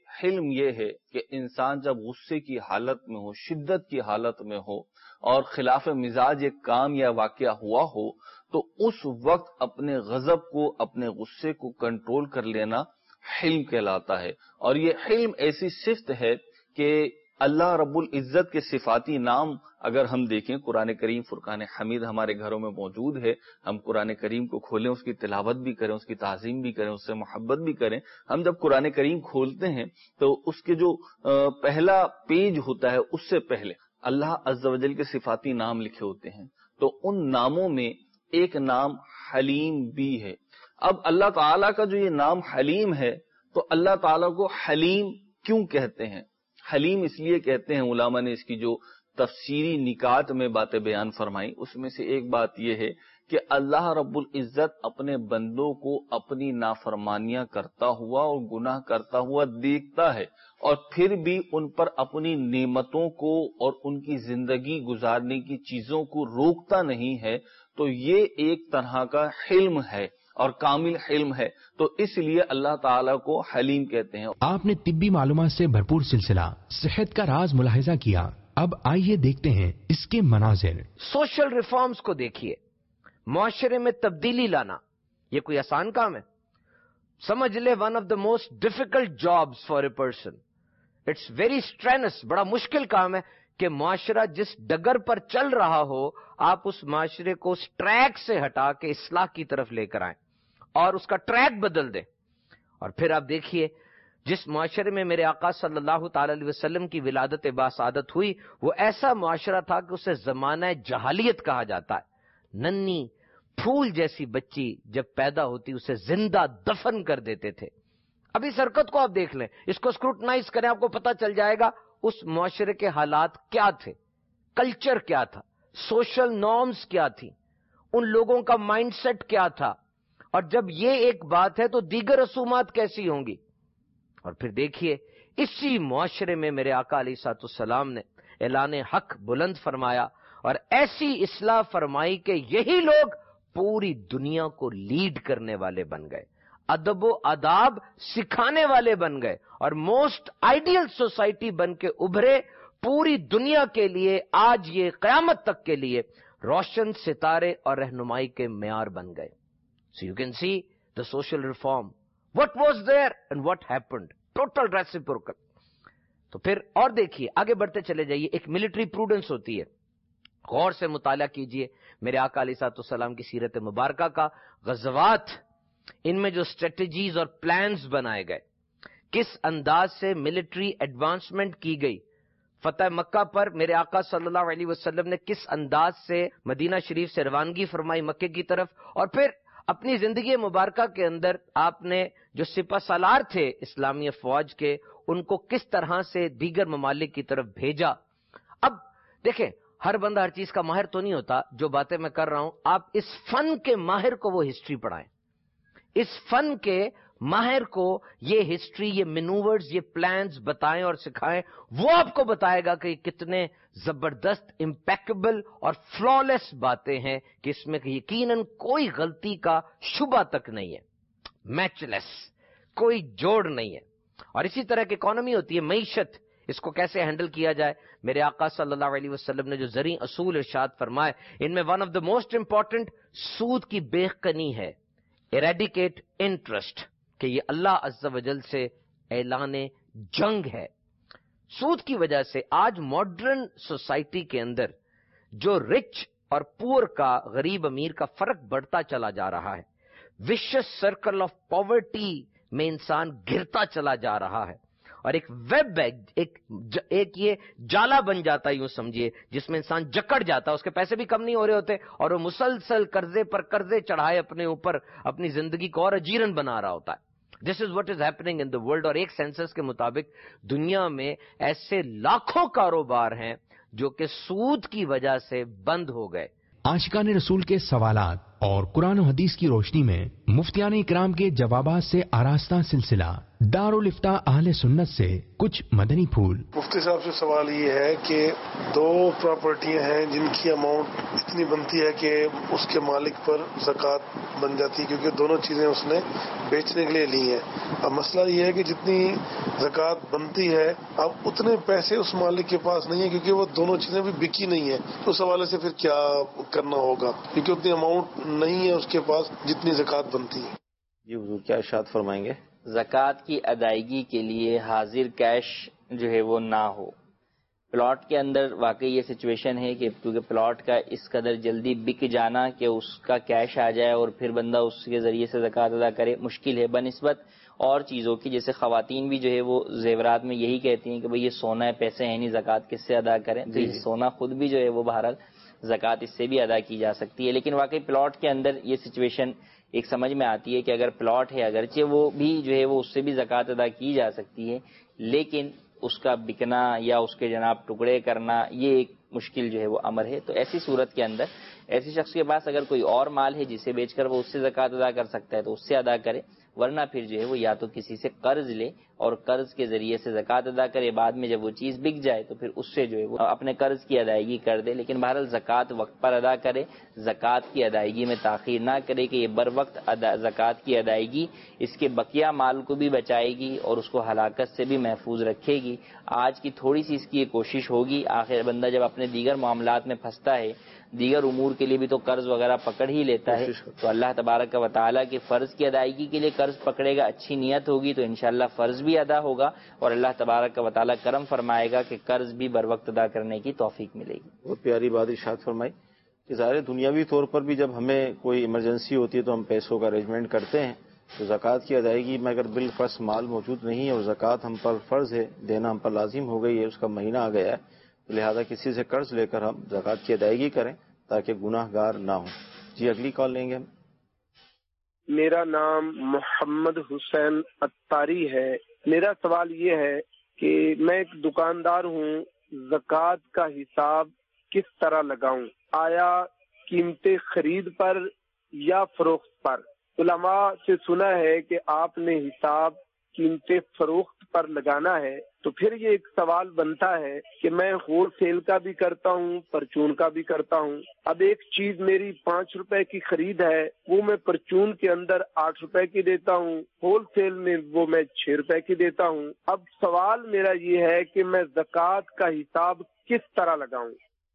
حلم یہ ہے کہ انسان جب غصے کی حالت میں ہو، شدت کی حالت میں ہو اور خلاف مزاج ایک کام یا واقعہ ہوا ہو تو اس وقت اپنے غضب کو، اپنے غصے کو کنٹرول کر لینا حلم کہلاتا ہے. اور یہ حلم ایسی صفت ہے کہ اللہ رب العزت کے صفاتی نام اگر ہم دیکھیں، قرآن کریم فرقان حمید ہمارے گھروں میں موجود ہے، ہم قرآن کریم کو کھولیں، اس کی تلاوت بھی کریں، اس کی تعظیم بھی کریں، اس سے محبت بھی کریں. ہم جب قرآن کریم کھولتے ہیں تو اس کے جو پہلا پیج ہوتا ہے اس سے پہلے اللہ عز و جل کے صفاتی نام لکھے ہوتے ہیں، تو ان ناموں میں ایک نام حلیم بھی ہے. اب اللہ تعالیٰ کا جو یہ نام حلیم ہے تو اللہ تعالیٰ کو حلیم کیوں کہتے ہیں؟ حلیم اس لیے کہتے ہیں، علماء نے اس کی جو تفسیری نکات میں باتیں بیان فرمائی اس میں سے ایک بات یہ ہے کہ اللہ رب العزت اپنے بندوں کو اپنی نافرمانیاں کرتا ہوا اور گناہ کرتا ہوا دیکھتا ہے اور پھر بھی ان پر اپنی نعمتوں کو اور ان کی زندگی گزارنے کی چیزوں کو روکتا نہیں ہے. تو یہ ایک طرح کا حلم ہے اور کامل حلم ہے، تو اس لیے اللہ تعالیٰ کو حلیم کہتے ہیں. آپ نے طبی معلومات سے بھرپور سلسلہ صحت کا راز ملاحظہ کیا. اب آئیے دیکھتے ہیں اس کے مناظر. سوشل ریفارمز کو دیکھیے. معاشرے میں تبدیلی لانا یہ کوئی آسان کام ہے؟ سمجھ لے one of the most difficult jobs for a person. It's very strenuous. بڑا مشکل کام ہے کہ معاشرہ جس ڈگر پر چل رہا ہو آپ اس معاشرے کو اس ٹریک سے ہٹا کے اصلاح کی طرف لے کر آئیں اور اس کا ٹریک بدل دیں. اور پھر آپ دیکھیے جس معاشرے میں میرے آقا صلی اللہ تعالی علیہ وسلم کی ولادت باسعادت ہوئی وہ ایسا معاشرہ تھا کہ اسے زمانہ جہالیت کہا جاتا ہے. ننھی پھول جیسی بچی جب پیدا ہوتی اسے زندہ دفن کر دیتے تھے. اب اس حرکت کو آپ دیکھ لیں، اس کو اسکروٹنائز کریں، آپ کو پتہ چل جائے گا اس معاشرے کے حالات کیا تھے، کلچر کیا تھا، سوشل نارمز کیا تھی، ان لوگوں کا مائنڈ سیٹ کیا تھا. اور جب یہ ایک بات ہے تو دیگر رسومات کیسی ہوں گی. اور پھر دیکھیے اسی معاشرے میں میرے آقا علیہ الصلوۃ والسلام نے اعلان حق بلند فرمایا اور ایسی اصلاح فرمائی کہ یہی لوگ پوری دنیا کو لیڈ کرنے والے بن گئے، ادب و آداب سکھانے والے بن گئے اور موسٹ آئیڈیل سوسائٹی بن کے ابھرے. پوری دنیا کے لیے آج یہ قیامت تک کے لیے روشن ستارے اور رہنمائی کے معیار بن گئے. So you can see the social reform what was there and what happened, total reciprocal. تو پھر اور دیکھیے آگے بڑھتے چلے جائیے. ایک ملٹری پروڈنس ہوتی ہے، غور سے مطالعہ کیجئے میرے آقا علیہ الصلوۃ والسلام کی سیرت مبارکہ کا. غزوات، ان میں جو اسٹریٹجیز اور پلانز بنائے گئے، کس انداز سے ملٹری ایڈوانسمنٹ کی گئی. فتح مکہ پر میرے آقا صلی اللہ علیہ وسلم نے کس انداز سے مدینہ شریف سے روانگی فرمائی مکے کی طرف، اور پھر اپنی زندگی مبارکہ کے اندر آپ نے جو سپہ سالار تھے اسلامی فوج کے ان کو کس طرح سے دیگر ممالک کی طرف بھیجا. اب دیکھیں ہر بندہ ہر چیز کا ماہر تو نہیں ہوتا. جو باتیں میں کر رہا ہوں آپ اس فن کے ماہر کو وہ ہسٹری پڑھائیں، اس فن کے ماہر کو یہ ہسٹری، یہ مینوورز، یہ پلانز بتائیں اور سکھائیں. وہ آپ کو بتائے گا کہ کتنے زبردست امپیکبل اور فلالیس باتیں ہیں کہ اس میں یقیناً کوئی غلطی کا شبہ تک نہیں ہے، میچ لیس، کوئی جوڑ نہیں ہے. اور اسی طرح کی اکانومی ہوتی ہے، معیشت، اس کو کیسے ہینڈل کیا جائے. میرے آقا صلی اللہ علیہ وسلم نے جو زرعی اصول ارشاد فرمائے ان میں one of the most important سود کی بے کنی ہے، ایریڈیکیٹ انٹرسٹ، کہ یہ اللہ عز و جل سے اعلان جنگ ہے. سود کی وجہ سے آج ماڈرن سوسائٹی کے اندر جو رچ اور پور کا، غریب امیر کا فرق بڑھتا چلا جا رہا ہے. وشس سرکل آف پاورٹی میں انسان گرتا چلا جا رہا ہے اور ایک ویب ہے، ایک ایک یہ جالا بن جاتا ہے، یوں سمجھیے، جس میں انسان جکڑ جاتا ہے. اس کے پیسے بھی کم نہیں ہو رہے ہوتے اور وہ مسلسل قرضے پر قرضے چڑھائے اپنے اوپر اپنی زندگی کو اور اجیرن بنا رہا ہوتا ہے. This is what is happening in the world. اور ایک سینسس کے مطابق دنیا میں ایسے لاکھوں کاروبار ہیں جو کہ سود کی وجہ سے بند ہو گئے. عاشقان رسول کے سوالات اور قرآن و حدیث کی روشنی میں مفتیان اکرام کے جوابات سے آراستہ سلسلہ दारुल इफ्ता अहले सुन्नत से कुछ मदनी फूल। मुफ्ती साहब से सवाल ये है कि दो प्रॉपर्टियां हैं जिनकी अमाउंट इतनी बनती है कि उसके मालिक पर ज़कात बन जाती है, क्योंकि दोनों चीजें उसने बेचने के लिए ली हैं। अब मसला ये है कि जितनी ज़कात बनती है अब उतने पैसे उस मालिक के पास नहीं है, क्योंकि वो दोनों चीजें भी बिकी नहीं है। तो उस हवाले से फिर क्या करना होगा, क्योंकि उतनी अमाउंट नहीं है उसके पास जितनी ज़कात बनती है। जी हुजूर क्या इरशाद फरमाएंगे? ज़कात की अदायगी के लिए हाजिर कैश जो है वो ना हो। प्लॉट के अंदर वाकई ये सिचुएशन है कि क्योंकि प्लॉट का इस कदर जल्दी बिक जाना कि उसका कैश आ जाए और फिर बंदा उसके ज़रिए से ज़कात अदा करे मुश्किल है, बनिस्बत और चीज़ों की। जैसे ख़वातीन भी जो है वो ज़ेवरात में यही कहती हैं कि भाई ये सोना है, पैसे हैं नहीं, ज़कात किससे अदा करें। तो ये सोना खुद भी जो है वो बहरहाल ज़कात इससे भी अदा की जा सकती है। लेकिन वाकई प्लॉट के अंदर ये सिचुएशन एक समझ में आती है कि अगर प्लॉट है, अगरचे वो भी जो है वो उससे भी ज़कात अदा की जा सकती है, लेकिन उसका बिकना या उसके जनाब टुकड़े करना ये एक मुश्किल जो है वो अमर है। तो ऐसी सूरत के अंदर ऐसे शख्स के पास अगर कोई और माल है जिसे बेचकर वो उससे ज़कात अदा कर सकता है तो उससे अदा करे, वरना फिर जो है वो या तो किसी से कर्ज ले और कर्ज के जरिए से ज़कात अदा करे, बाद में जब वो चीज़ बिक जाए तो फिर उससे जो है वो अपने कर्ज की अदायगी कर दे। लेकिन बहरहाल ज़कात वक्त पर अदा करे, ज़कात की अदायगी में ताख़ीर ना करे कि ये बर वक्त ज़कात की अदायगी इसके बकिया माल को भी बचाएगी और उसको हलाकत से भी महफूज रखेगी। आज की थोड़ी सी इसकी कोशिश होगी, आखिर बंदा जब अपने दीगर मामलात में फंसता है, दीगर उमूर के लिए भी तो कर्ज वगैरह पकड़ ही लेता है, तो अल्लाह तबारक व तआला के फ़र्ज की अदायगी के लिए कर्ज पकड़ेगा, अच्छी नीयत होगी तो इंशाअल्लाह फ़र्ज भी अदा होगा और अल्लाह तबारक व तआला करम फरमाएगा कि कर्ज भी बर वक्त अदा करने की तौफीक मिलेगी। बहुत प्यारी बात इरशाद फरमाई कि ज़ाहिर दुनियावी तौर पर भी जब हमें कोई इमरजेंसी होती है तो हम पैसों का अरेंजमेंट करते हैं, तो ज़कात की अदायगी में अगर बिल फर्ज माल मौजूद नहीं है और ज़कात हम पर फ़र्ज है, देना हम पर लाजिम हो गई है, उसका महीना आ गया है, तो लिहाजा किसी से कर्ज लेकर हम ज़कात की अदायगी करें ताकि गुनाहगार ना हो। जी अगली कॉल लेंगे हम। मेरा नाम मोहम्मद हुसैन अत्तारी है। मेरा सवाल ये है कि मैं एक दुकानदार हूँ, ज़कात का हिसाब किस तरह लगाऊं? आया कीमतें खरीद पर या फरोख्त पर? उलमा से सुना है कि आपने हिसाब कीमतें फरोख्त पर लगाना है, तो फिर ये एक सवाल बनता है कि मैं होल सेल का भी करता हूँ, परचून का भी करता हूँ। अब एक चीज मेरी पाँच रुपए की खरीद है, वो मैं परचून के अंदर आठ रुपए की देता हूँ, होल सेल में वो मैं छह रुपए की देता हूँ। अब सवाल मेरा ये है कि मैं ज़कात का हिसाब किस तरह लगाऊं?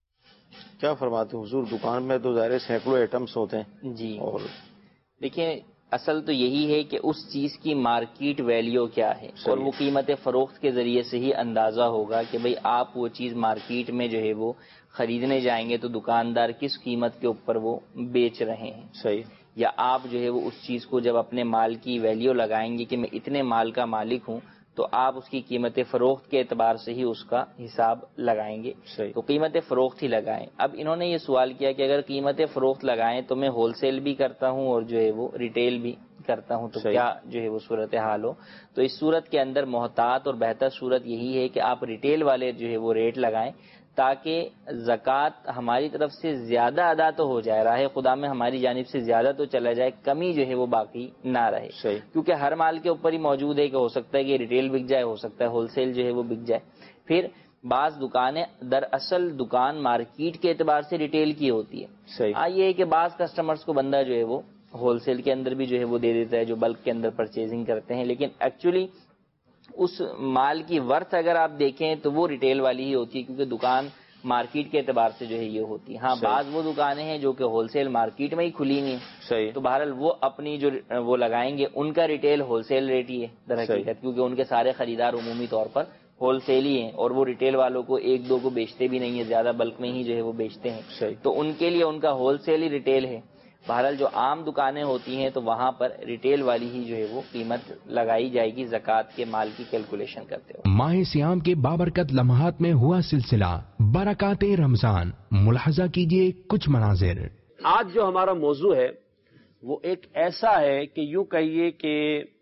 क्या फरमाते हैं हुजूर? दुकान में तो ज़ाहिर सैकड़ों आइटम्स होते हैं जी, और देखिए असल तो यही है कि उस चीज़ की मार्केट वैल्यू क्या है और वो कीमत फ़रोख्त के ज़रिए से ही अंदाज़ा होगा कि भाई आप वो चीज़ मार्केट में जो है वो ख़रीदने जाएंगे तो दुकानदार किस कीमत के ऊपर वो बेच रहे हैं। सही। या आप जो है वो उस चीज़ को जब अपने माल की वैल्यू लगाएंगे कि मैं इतने माल का मालिक हूँ, तो आप उसकी कीमत फ़रोख्त के एतबार से ही उसका हिसाब लगाएंगे। तो कीमत फ़रोख्त ही लगाएं। अब इन्होंने ये सवाल किया कि अगर कीमत फ़रोख्त लगाएं तो मैं होलसेल भी करता हूं और जो है वो रिटेल भी करता हूं, तो क्या जो है वो सूरत हाल हो? तो इस सूरत के अंदर मोहतात और बेहतर सूरत यही है कि आप रिटेल वाले जो है वो रेट लगाएं ताकि ज़कात हमारी तरफ से ज्यादा अदा तो हो जाए, राह खुदा में हमारी जानिब से ज्यादा तो चला जाए, कमी जो है वो बाकी ना रहे। क्योंकि हर माल के ऊपर ही मौजूद है कि हो सकता है कि रिटेल बिक जाए, हो सकता है होलसेल जो है वो बिक जाए। फिर बाज दुकानें दरअसल दुकान मार्केट के एतबार से रिटेल की होती है। हाँ ये है कि बाज कस्टमर्स को बंदा जो है वो होलसेल के अंदर भी जो है वो दे देता है जो बल्क के अंदर परचेजिंग करते हैं, लेकिन एक्चुअली उस माल की वर्थ अगर आप देखें तो वो रिटेल वाली ही होती है, क्योंकि दुकान मार्केट के एतबार से जो है ये होती है। हाँ बाज वो दुकानें हैं जो कि होलसेल मार्केट में ही खुली नहीं है, तो बहरहाल वो अपनी जो वो लगाएंगे उनका रिटेल होलसेल रेट ही है दरअसल, क्योंकि उनके सारे खरीदार उमूमी तौर पर होलसेल ही हैं और वो रिटेल वालों को एक दो को बेचते भी नहीं है, ज्यादा बल्क में ही जो है वो बेचते हैं, तो उनके लिए उनका होलसेल ही रिटेल है। बहरहाल जो आम दुकानें होती हैं तो वहां पर रिटेल वाली ही जो है वो कीमत लगाई जाएगी ज़कात के माल की कैलकुलेशन करते हो। माह सियाम के बाबरकत लम्हात में हुआ सिलसिला बरकाते रमजान, मुलाहजा कीजिए कुछ मनाजिर। आज जो हमारा मौजू है वो एक ऐसा है कि यूं कहिए कि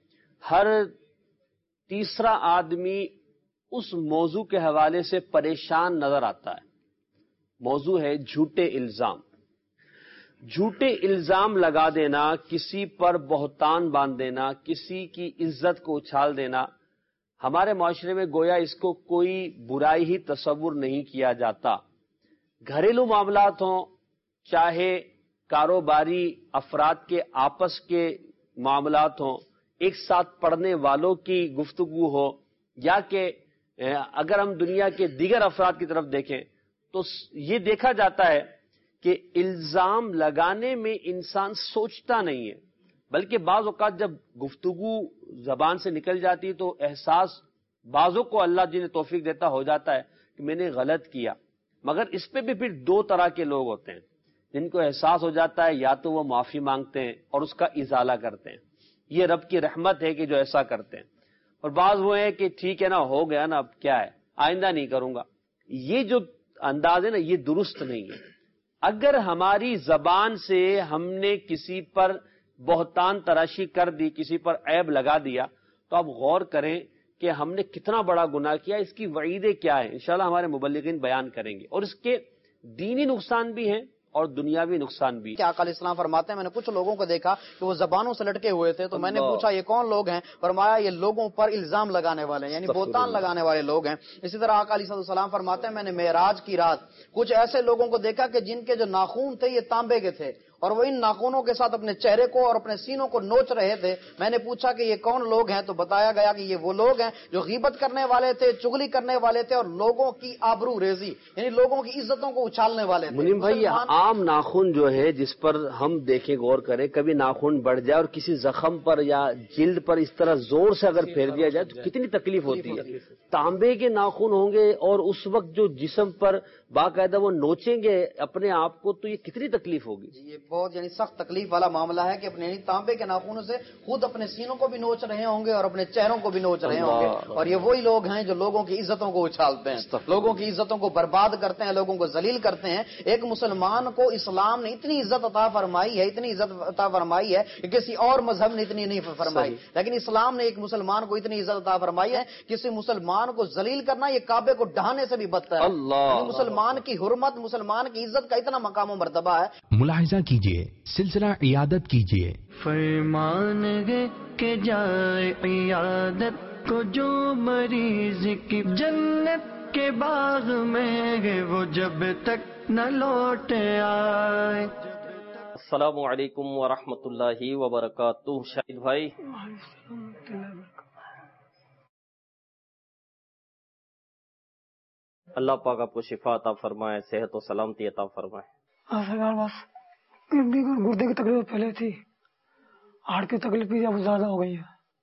हर तीसरा आदमी उस मौजू के हवाले से परेशान नजर आता है। मौजू है झूठे इल्जाम। جھوٹے الزام لگا دینا، کسی پر بہتان باندھ دینا، کسی کی عزت کو اچھال دینا، ہمارے معاشرے میں گویا اس کو کوئی برائی ہی تصور نہیں کیا جاتا۔ گھریلو معاملات ہوں، چاہے کاروباری افراد کے آپس کے معاملات ہوں، ایک ساتھ پڑھنے والوں کی گفتگو ہو، یا کہ اگر ہم دنیا کے دیگر افراد کی طرف دیکھیں تو یہ دیکھا جاتا ہے کہ الزام لگانے میں انسان سوچتا نہیں ہے، بلکہ بعض اوقات جب گفتگو زبان سے نکل جاتی ہے تو احساس بعضوں کو اللہ جنہیں توفیق دیتا ہو جاتا ہے کہ میں نے غلط کیا، مگر اس پہ بھی پھر دو طرح کے لوگ ہوتے ہیں جن کو احساس ہو جاتا ہے، یا تو وہ معافی مانگتے ہیں اور اس کا ازالہ کرتے ہیں، یہ رب کی رحمت ہے کہ جو ایسا کرتے ہیں، اور بعض وہ ہیں کہ ٹھیک ہے نا، ہو گیا نا، اب کیا ہے، آئندہ نہیں کروں گا۔ یہ جو انداز ہے نا، یہ درست نہیں ہے۔ اگر ہماری زبان سے ہم نے کسی پر بہتان تراشی کر دی، کسی پر عیب لگا دیا، تو آپ غور کریں کہ ہم نے کتنا بڑا گناہ کیا، اس کی وعیدیں کیا ہیں، انشاءاللہ ہمارے مبلغین بیان کریں گے، اور اس کے دینی نقصان بھی ہیں اور دنیاوی نقصان بھی۔ کہ آقا علیہ السلام فرماتے ہیں میں نے کچھ لوگوں کو دیکھا کہ وہ زبانوں سے لٹکے ہوئے تھے، تو میں نے پوچھا یہ کون لوگ ہیں؟ فرمایا یہ لوگوں پر الزام لگانے والے ہیں، یعنی بہتان لگانے والے لوگ ہیں۔ اسی طرح آقا علیہ السلام فرماتے ہیں میں نے معراج کی رات کچھ ایسے لوگوں کو دیکھا کہ جن کے جو ناخون تھے یہ تانبے کے تھے، اور وہ ان ناخونوں کے ساتھ اپنے چہرے کو اور اپنے سینوں کو نوچ رہے تھے۔ میں نے پوچھا کہ یہ کون لوگ ہیں؟ تو بتایا گیا کہ یہ وہ لوگ ہیں جو غیبت کرنے والے تھے، چغلی کرنے والے تھے، اور لوگوں کی آبرو ریزی یعنی لوگوں کی عزتوں کو اچھالنے والے تھے۔ منیم بھائی، عام ناخن جو ہے جس پر ہم دیکھیں غور کریں، کبھی ناخن بڑھ جائے اور کسی زخم پر یا جلد پر اس طرح زور سے اگر پھیر دیا جائے تو کتنی تکلیف ہوتی ہے۔ تانبے کے ناخن ہوں گے اور اس وقت جو جسم پر باقاعدہ وہ نوچیں گے اپنے آپ کو، تو یہ کتنی تکلیف ہوگی۔ یہ بہت یعنی سخت تکلیف والا معاملہ ہے کہ اپنے یعنی تانبے کے ناخنوں سے خود اپنے سینوں کو بھی نوچ رہے ہوں گے اور اپنے چہروں کو بھی نوچ رہے ہوں گے، اور یہ وہی لوگ ہیں جو لوگوں کی عزتوں کو اچھالتے ہیں، لوگوں کی عزتوں کو برباد کرتے ہیں، لوگوں کو ذلیل کرتے ہیں۔ ایک مسلمان کو اسلام نے اتنی عزت عطا فرمائی ہے، اتنی عزت عطا فرمائی ہے کہ کسی اور مذہب نے اتنی نہیں فرمائی، لیکن اسلام نے ایک مسلمان کو اتنی عزت عطا فرمائی ہے، کسی مسلمان کو ذلیل کرنا یہ کعبے کو ڈھانے سے بھی بدتر ہے۔ یعنی مسلمان کی حرمت، مسلمان کی عزت کا اتنا مقام و مرتبہ ہے۔ ملاحظہ کیجئے، سلسلہ عیادت کیجئے۔ فرمان ہے کہ جائے عیادت کو جو مریض کی جنت کے باغ میں ہے وہ جب تک نہ لوٹ آئے۔ السلام علیکم ورحمۃ اللہ وبرکاتہ۔ شاہد بھائی، اللہ پاک آپ کو شفا عطا فرمائے، صحت و سلامتی عطا فرمائے۔ ہاں سرکار، بس گردے کی تکلیف پہلے تھی، ہارٹ کی تکلیف بھی اب زیادہ ہو گئی ہے۔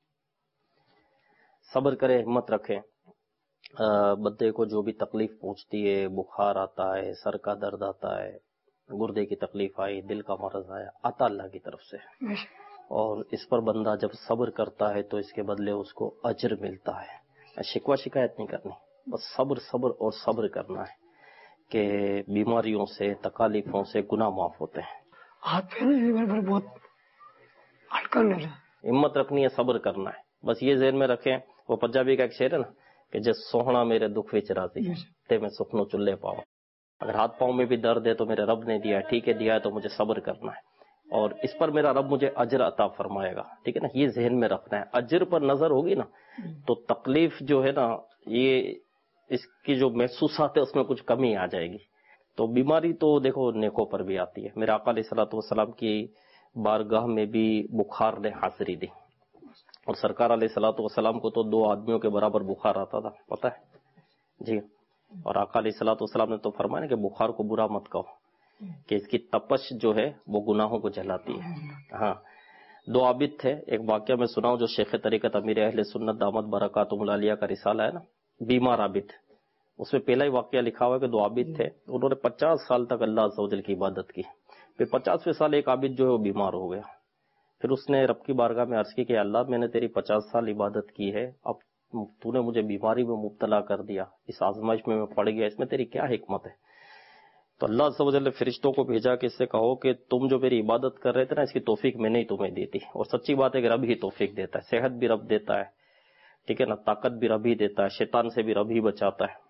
صبر کرے، ہمت رکھے۔ بندے کو جو بھی تکلیف پہنچتی ہے، بخار آتا ہے، سر کا درد آتا ہے، گردے کی تکلیف آئی، دل کا مرض آیا، آتا اللہ کی طرف سے، اور اس پر بندہ جب صبر کرتا ہے تو اس کے بدلے اس کو اجر ملتا ہے۔ شکوہ شکایت نہیں کرنی، بس صبر صبر اور صبر کرنا ہے کہ بیماریوں سے، تکالیفوں سے گناہ معاف ہوتے ہیں۔ ہاتھ پھیرنے بہت ہلکا لگ رہا ہے، ہمت رکھنی ہے، صبر کرنا ہے۔ بس یہ ذہن میں رکھیں، وہ پنجابی کا ایک شعر ہے نا کہ جس سوہنا میرے دکھ وچ راضی تے میں سکھنو چلے پاؤں۔ اگر ہاتھ پاؤں میں بھی درد ہے تو میرے رب نے دیا ہے، ٹھیک ہے، دیا ہے تو مجھے صبر کرنا ہے، اور اس پر میرا رب مجھے اجر عطا فرمائے گا، ٹھیک ہے نا، یہ ذہن میں رکھنا ہے۔ اجر پر نظر ہوگی نا تو تکلیف جو ہے نا، یہ اس کی جو محسوسات ہے اس میں کچھ کمی آ جائے گی۔ تو بیماری تو دیکھو نیکوں پر بھی آتی ہے۔ میرے آقا علیہ الصلوۃ والسلام کی بارگاہ میں بھی بخار نے حاضری دی، اور سرکار علیہ الصلوۃ والسلام کو تو دو آدمیوں کے برابر بخار آتا تھا، پتہ ہے جی، اور آقا علیہ الصلوۃ والسلام نے تو فرمایا کہ بخار کو برا مت کہو، کہ اس کی تپش جو ہے وہ گناہوں کو جلاتی ہے۔ ہاں، دو عابد تھے، ایک واقعہ میں سناؤں جو شیخ طریقت امیر اہل سنت دامت برکاتہم العالیہ کا رسالہ ہے نا، بیمار عابد، اس میں پہلا ہی واقعہ لکھا ہوا ہے کہ دو عابد تھے، انہوں نے پچاس سال تک اللہ عز و جل کی عبادت کی، پھر پچاسویں سال ایک عابد جو ہے وہ بیمار ہو گیا، پھر اس نے رب کی بارگاہ میں عرض کی کہ اللہ میں نے تیری پچاس سال عبادت کی ہے، اب تو نے مجھے بیماری میں مبتلا کر دیا، اس آزمائش میں میں پڑ گیا، اس میں تیری کیا حکمت ہے؟ تو اللہ عز و جل نے فرشتوں کو بھیجا کہ اس سے کہو کہ تم جو میری عبادت کر رہے تھے نا، اس کی توفیق میں نے ہی تمہیں دی تھی، اور سچی بات ہے کہ رب ہی توفیق دیتا ہے، صحت بھی رب دیتا ہے، ٹھیک ہے نا، طاقت بھی رب ہی دیتا ہے، شیطان سے بھی رب ہی بچاتا ہے،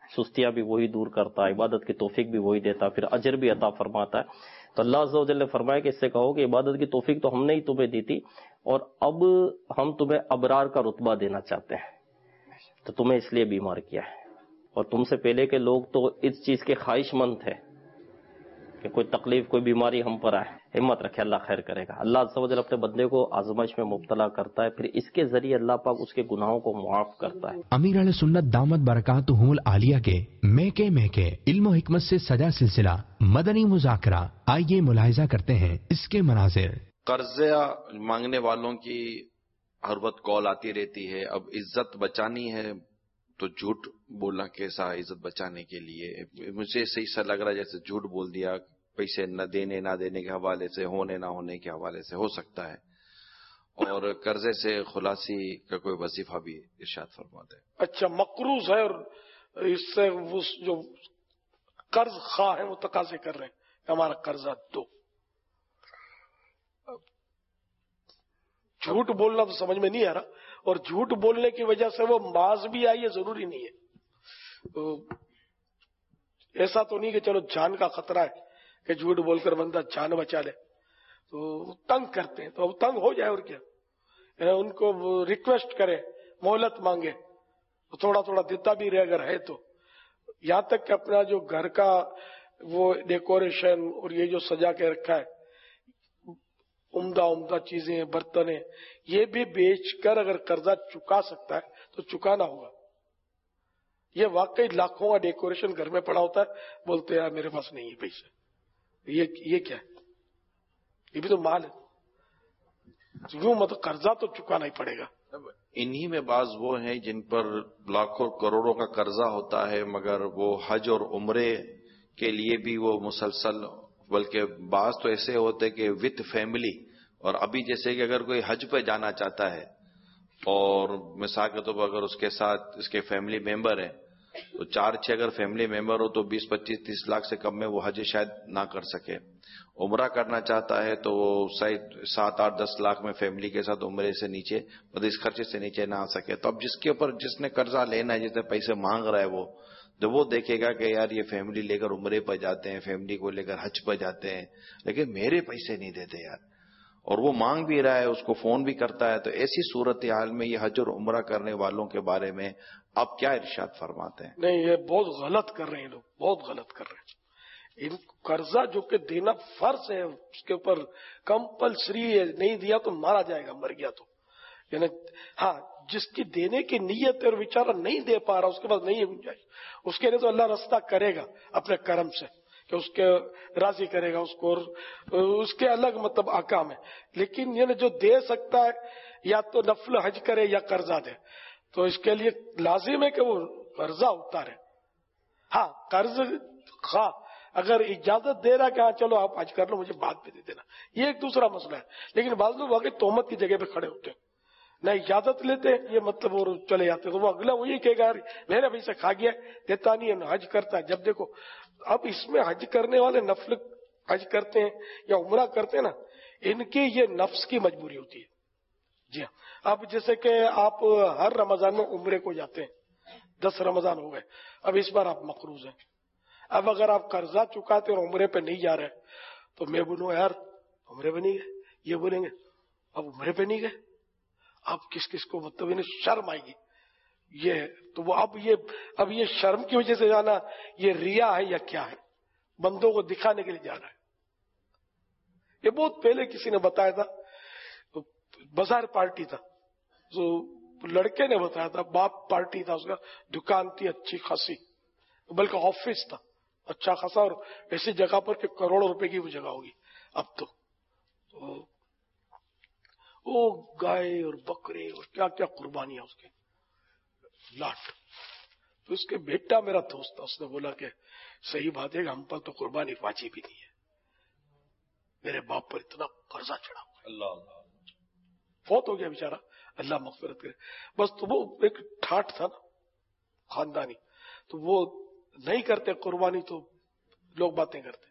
سستیاں بھی وہی دور کرتا ہے، عبادت کی توفیق بھی وہی دیتا ہے، پھر اجر بھی عطا فرماتا ہے. تو اللہ عز و جل نے فرمایا کہ اس سے کہو کہ عبادت کی توفیق تو ہم نے ہی تمہیں دی تھی، اور اب ہم تمہیں ابرار کا رتبہ دینا چاہتے ہیں، تو تمہیں اس لیے بیمار کیا ہے. اور تم سے پہلے کے لوگ تو اس چیز کے خواہش مند تھے کہ کوئی تکلیف کوئی بیماری ہم پر آئے. ہمت رکھے، اللہ خیر کرے گا. اللہ عز و جل اپنے بندے کو آزمائش میں مبتلا کرتا ہے، پھر اس کے ذریعے اللہ پاک اس کے گناہوں کو معاف کرتا ہے. امیر علیہ سنت دامت برکاتہم العالیہ کے میکے میکے علم و حکمت سے سجا سلسلہ مدنی مذاکرہ، آئیے ملاحظہ کرتے ہیں اس کے مناظر. قرضہ مانگنے والوں کی ہر وقت کال آتی رہتی ہے. اب عزت بچانی ہے تو جھوٹ بولنا کیسا عزت بچانے کے لیے؟ مجھے صحیح سا لگ رہا ہے جیسے جھوٹ بول دیا پیسے نہ دینے نہ دینے کے حوالے سے، ہونے نہ ہونے کے حوالے سے ہو سکتا ہے. اور قرضے سے خلاصی کا کوئی وظیفہ بھی ارشاد فرماتے ہیں. اچھا، مقروض ہے اور اس سے وہ جو قرض خواہ ہیں وہ تقاضے کر رہے ہیں کہ ہمارا قرضہ دو. جھوٹ بولنا تو سمجھ میں نہیں آ رہا، اور جھوٹ بولنے کی وجہ سے وہ باز بھی آئی ہے ضروری نہیں ہے. ایسا تو نہیں کہ چلو جان کا خطرہ ہے کہ جھوٹ بول کر بندہ جان بچا لے، تو تنگ کرتے ہیں تو اب تنگ ہو جائے اور کیا. ان کو ریکویسٹ کرے، مہلت مانگے، تھوڑا تھوڑا دیتا بھی رہے اگر ہے تو. یہاں تک کہ اپنا جو گھر کا وہ ڈیکوریشن اور یہ جو سجا کے رکھا ہے، عمدہ عمدہ چیزیں، برتن، یہ بھی بیچ کر اگر قرضہ چکا سکتا ہے تو چکانا ہوگا. یہ واقعی لاکھوں کا ڈیکوریشن گھر میں پڑا ہوتا ہے، بولتے ہیں یار میرے پاس نہیں ہے پیسے. یہ یہ کیا ہے؟ یہ بھی تو مال ہے. یوں مطلب قرضہ تو چکانا ہی پڑے گا. انہی میں بعض وہ ہیں جن پر لاکھوں کروڑوں کا قرضہ ہوتا ہے، مگر وہ حج اور عمرے کے لیے بھی وہ مسلسل، بلکہ بعض تو ایسے ہوتے کہ وتھ فیملی. اور ابھی جیسے کہ اگر کوئی حج پہ جانا چاہتا ہے اور مثال کے طور پر اگر اس کے ساتھ اس کے فیملی ممبر ہیں تو چار چھ اگر فیملی ممبر ہو تو بیس پچیس تیس لاکھ سے کم میں وہ حج شاید نہ کر سکے. عمرہ کرنا چاہتا ہے تو وہ شاید سات آٹھ دس لاکھ میں فیملی کے ساتھ عمرے سے نیچے مطلب اس خرچے سے نیچے نہ آ سکے. تو اب جس کے اوپر جس نے قرضہ لینا ہے، جس نے پیسے مانگ رہا ہے، وہ جب وہ دیکھے گا کہ یار یہ فیملی لے کر عمرے پہ جاتے ہیں، فیملی کو لے کر حج پہ جاتے ہیں، لیکن میرے پیسے نہیں دیتے یار، اور وہ مانگ بھی رہا ہے، اس کو فون بھی کرتا ہے، تو ایسی صورتحال میں یہ حج اور عمرہ کرنے والوں کے بارے میں آپ کیا ارشاد فرماتے ہیں؟ نہیں، یہ بہت غلط کر رہے ہیں لوگ، بہت غلط کر رہے ہیں. ان قرضہ جو کہ دینا فرض ہے، اس کے اوپر کمپلسری ہے، نہیں دیا تو مارا جائے گا، مر گیا تو. یعنی ہاں، جس کی دینے کی نیت ہے اور بیچارہ نہیں دے پا رہا، اس کے پاس نہیں ہے گنجائش، اس کے لیے تو اللہ راستہ کرے گا اپنے کرم سے کہ اس کے راضی کرے گا اس کو، اور اس کے الگ مطلب احکام ہے. لیکن یہ جو دے سکتا ہے یا تو نفل حج کرے یا قرضہ دے، تو اس کے لیے لازم ہے کہ وہ قرضہ اتارے. ہاں، قرض خواہ اگر اجازت دے رہا کہ ہاں چلو آپ حج کر لو، مجھے بعد میں دے دینا، یہ ایک دوسرا مسئلہ ہے. لیکن بعض لوگ واقعی تہمت کی جگہ پہ کھڑے ہوتے ہیں، نہ اجازت لیتے یہ مطلب وہ چلے جاتے، تو وہ اگلا وہی کہے گا میرے پیسے کھا گیا، دیتا نہیں ہے، حج کرتا ہے. جب دیکھو اب اس میں حج کرنے والے نفل حج کرتے ہیں یا عمرہ کرتے ہیں نا، ان کی یہ نفس کی مجبوری ہوتی ہے. جی ہاں، اب جیسے کہ آپ ہر رمضان میں عمرے کو جاتے ہیں، دس رمضان ہو گئے، اب اس بار آپ مقروض ہیں. اب اگر آپ قرضہ چکاتے اور عمرے پہ نہیں جا رہے تو میں بولوں یار عمرے پہ نہیں گئے، یہ بولیں گے اب عمرے پہ نہیں گئے، اب کس کس کو مطلب انہیں شرم آئے گی. یہ تو وہ اب یہ اب یہ شرم کی وجہ سے جانا یہ ریا ہے یا کیا ہے؟ بندوں کو دکھانے کے لیے جا رہا ہے. یہ بہت پہلے کسی نے بتایا تھا، بازار پارٹی تھا، جو لڑکے نے بتایا تھا، باپ پارٹی تھا، اس کا دکان تھی اچھی خاصی، بلکہ آفس تھا اچھا خاصا، اور ایسی جگہ پر کہ کروڑوں روپے کی وہ جگہ ہوگی. اب تو وہ گائے اور بکرے اور کیا کیا قربانیاں اس کے لاٹ. تو اس کے بیٹا میرا دوست تھا، اس نے بولا کہ صحیح بات ہے کہ ہم پر تو قربانی واجب بھی نہیں ہے، میرے باپ پر اتنا قرضہ چڑھا ہوا ہے. اللہ اللہ فوت ہو گیا بیچارہ، اللہ مغفرت کرے. بس تو وہ ایک ٹھاٹ تھا نا خاندانی، تو وہ نہیں کرتے قربانی تو لوگ باتیں کرتے.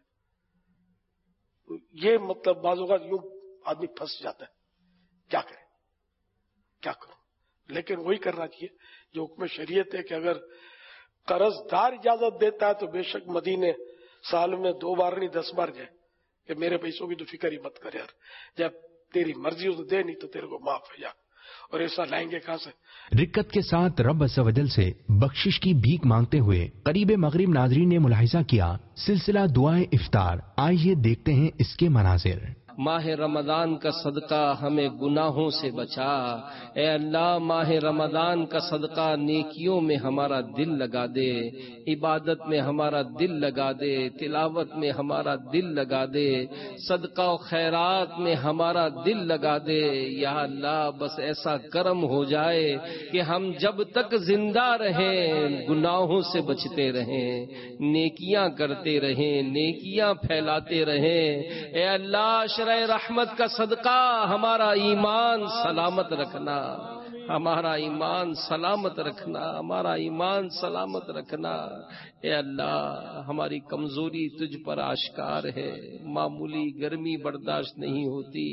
یہ مطلب بعض اوقات یوں آدمی پھنس جاتا ہے، کیا کرے کیا کروں. لیکن وہی کرنا چاہیے جو حکم شریعت ہے کہ اگر قرض دار اجازت دیتا ہے تو بے شک مدینے سال میں دو بار نہیں دس بار جائے کہ میرے پیسوں کی تو فکر ہی مت کر یار، جب تیری مرضی ہو تو دے، نہیں تو تیرے کو معاف ہے، اور ایسا لائیں گے کہاں سے؟ رکت کے ساتھ رب عز و جل سے بخشش کی بھیک مانگتے ہوئے قریب مغرب ناظرین نے ملاحظہ کیا سلسلہ دعائیں افطار، آئیے دیکھتے ہیں اس کے مناظر۔ ماہ رمضان کا صدقہ ہمیں گناہوں سے بچا، اے اللہ ماہ رمضان کا صدقہ نیکیوں میں ہمارا دل لگا دے، عبادت میں ہمارا دل لگا دے، تلاوت میں ہمارا دل لگا دے، صدقہ و خیرات میں ہمارا دل لگا دے۔ یا اللہ بس ایسا کرم ہو جائے کہ ہم جب تک زندہ رہیں گناہوں سے بچتے رہیں، نیکیاں کرتے رہیں، نیکیاں پھیلاتے رہیں۔ اے اللہ شرع رحمت کا صدقہ ہمارا ایمان سلامت رکھنا، ہمارا ایمان سلامت رکھنا، ہمارا ایمان سلامت رکھنا۔ اے اللہ ہماری کمزوری تجھ پر آشکار ہے، معمولی گرمی برداشت نہیں ہوتی،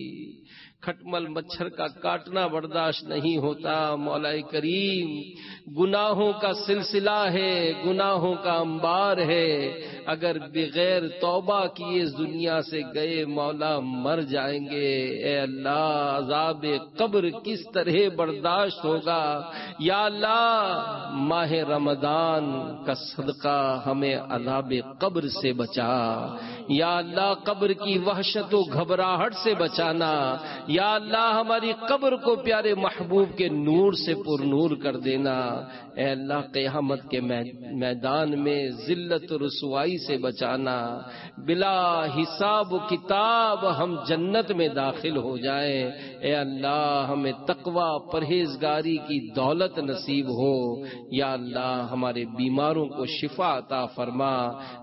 کھٹمل مچھر کا کاٹنا برداشت نہیں ہوتا۔ مولا کریم گناہوں کا سلسلہ ہے، گناہوں کا انبار ہے، اگر بغیر توبہ کیے اس دنیا سے گئے مولا مر جائیں گے۔ اے اللہ عذاب قبر کس طرح برداشت ہوگا؟ یا اللہ ماہ رمضان کا صدقہ ہمیں عذاب قبر سے بچا، یا اللہ قبر کی وحشت و گھبراہٹ سے بچانا، یا اللہ ہماری قبر کو پیارے محبوب کے نور سے پر نور کر دینا۔ اے اللہ قیامت کے میدان میں ذلت و رسوائی سے بچانا، بلا حساب و کتاب ہم جنت میں داخل ہو جائیں۔ اے اللہ ہمیں تقوی پرہیزگاری کی دولت نصیب ہو۔ یا اللہ ہمارے بیماروں کو شفا عطا فرما،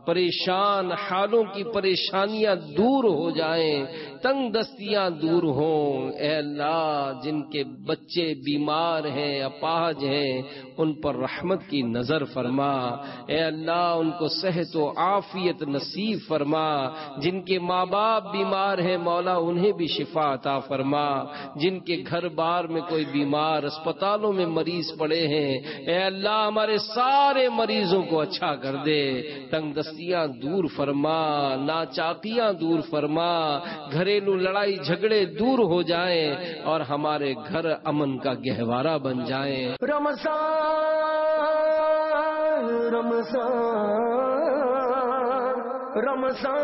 پریشان حالوں کی پریشانیاں دور ہو جائیں، تنگ دستیاں دور ہوں۔ اے اللہ جن کے بچے بیمار ہیں، اپاہج ہیں، ان پر رحمت کی نظر فرما۔ اے اللہ ان کو صحت و عافیت نصیب فرما۔ جن کے ماں باپ بیمار ہیں مولا انہیں بھی شفا عطا فرما۔ جن کے گھر بار میں کوئی بیمار، اسپتالوں میں مریض پڑے ہیں، اے اللہ ہمارے سارے مریضوں کو اچھا کر دے، تنگ دستیاں دور فرما، ناچاکیاں دور فرما، گھریلو لڑائی جھگڑے دور ہو جائیں اور ہمارے گھر امن کا گہوارہ بن جائیں۔ رمضان رمضان رمضان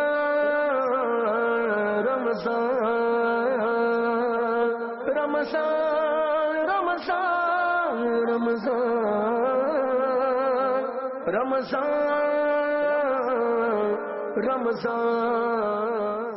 رمضان رمضان رمضان رمضان رمضان رمضان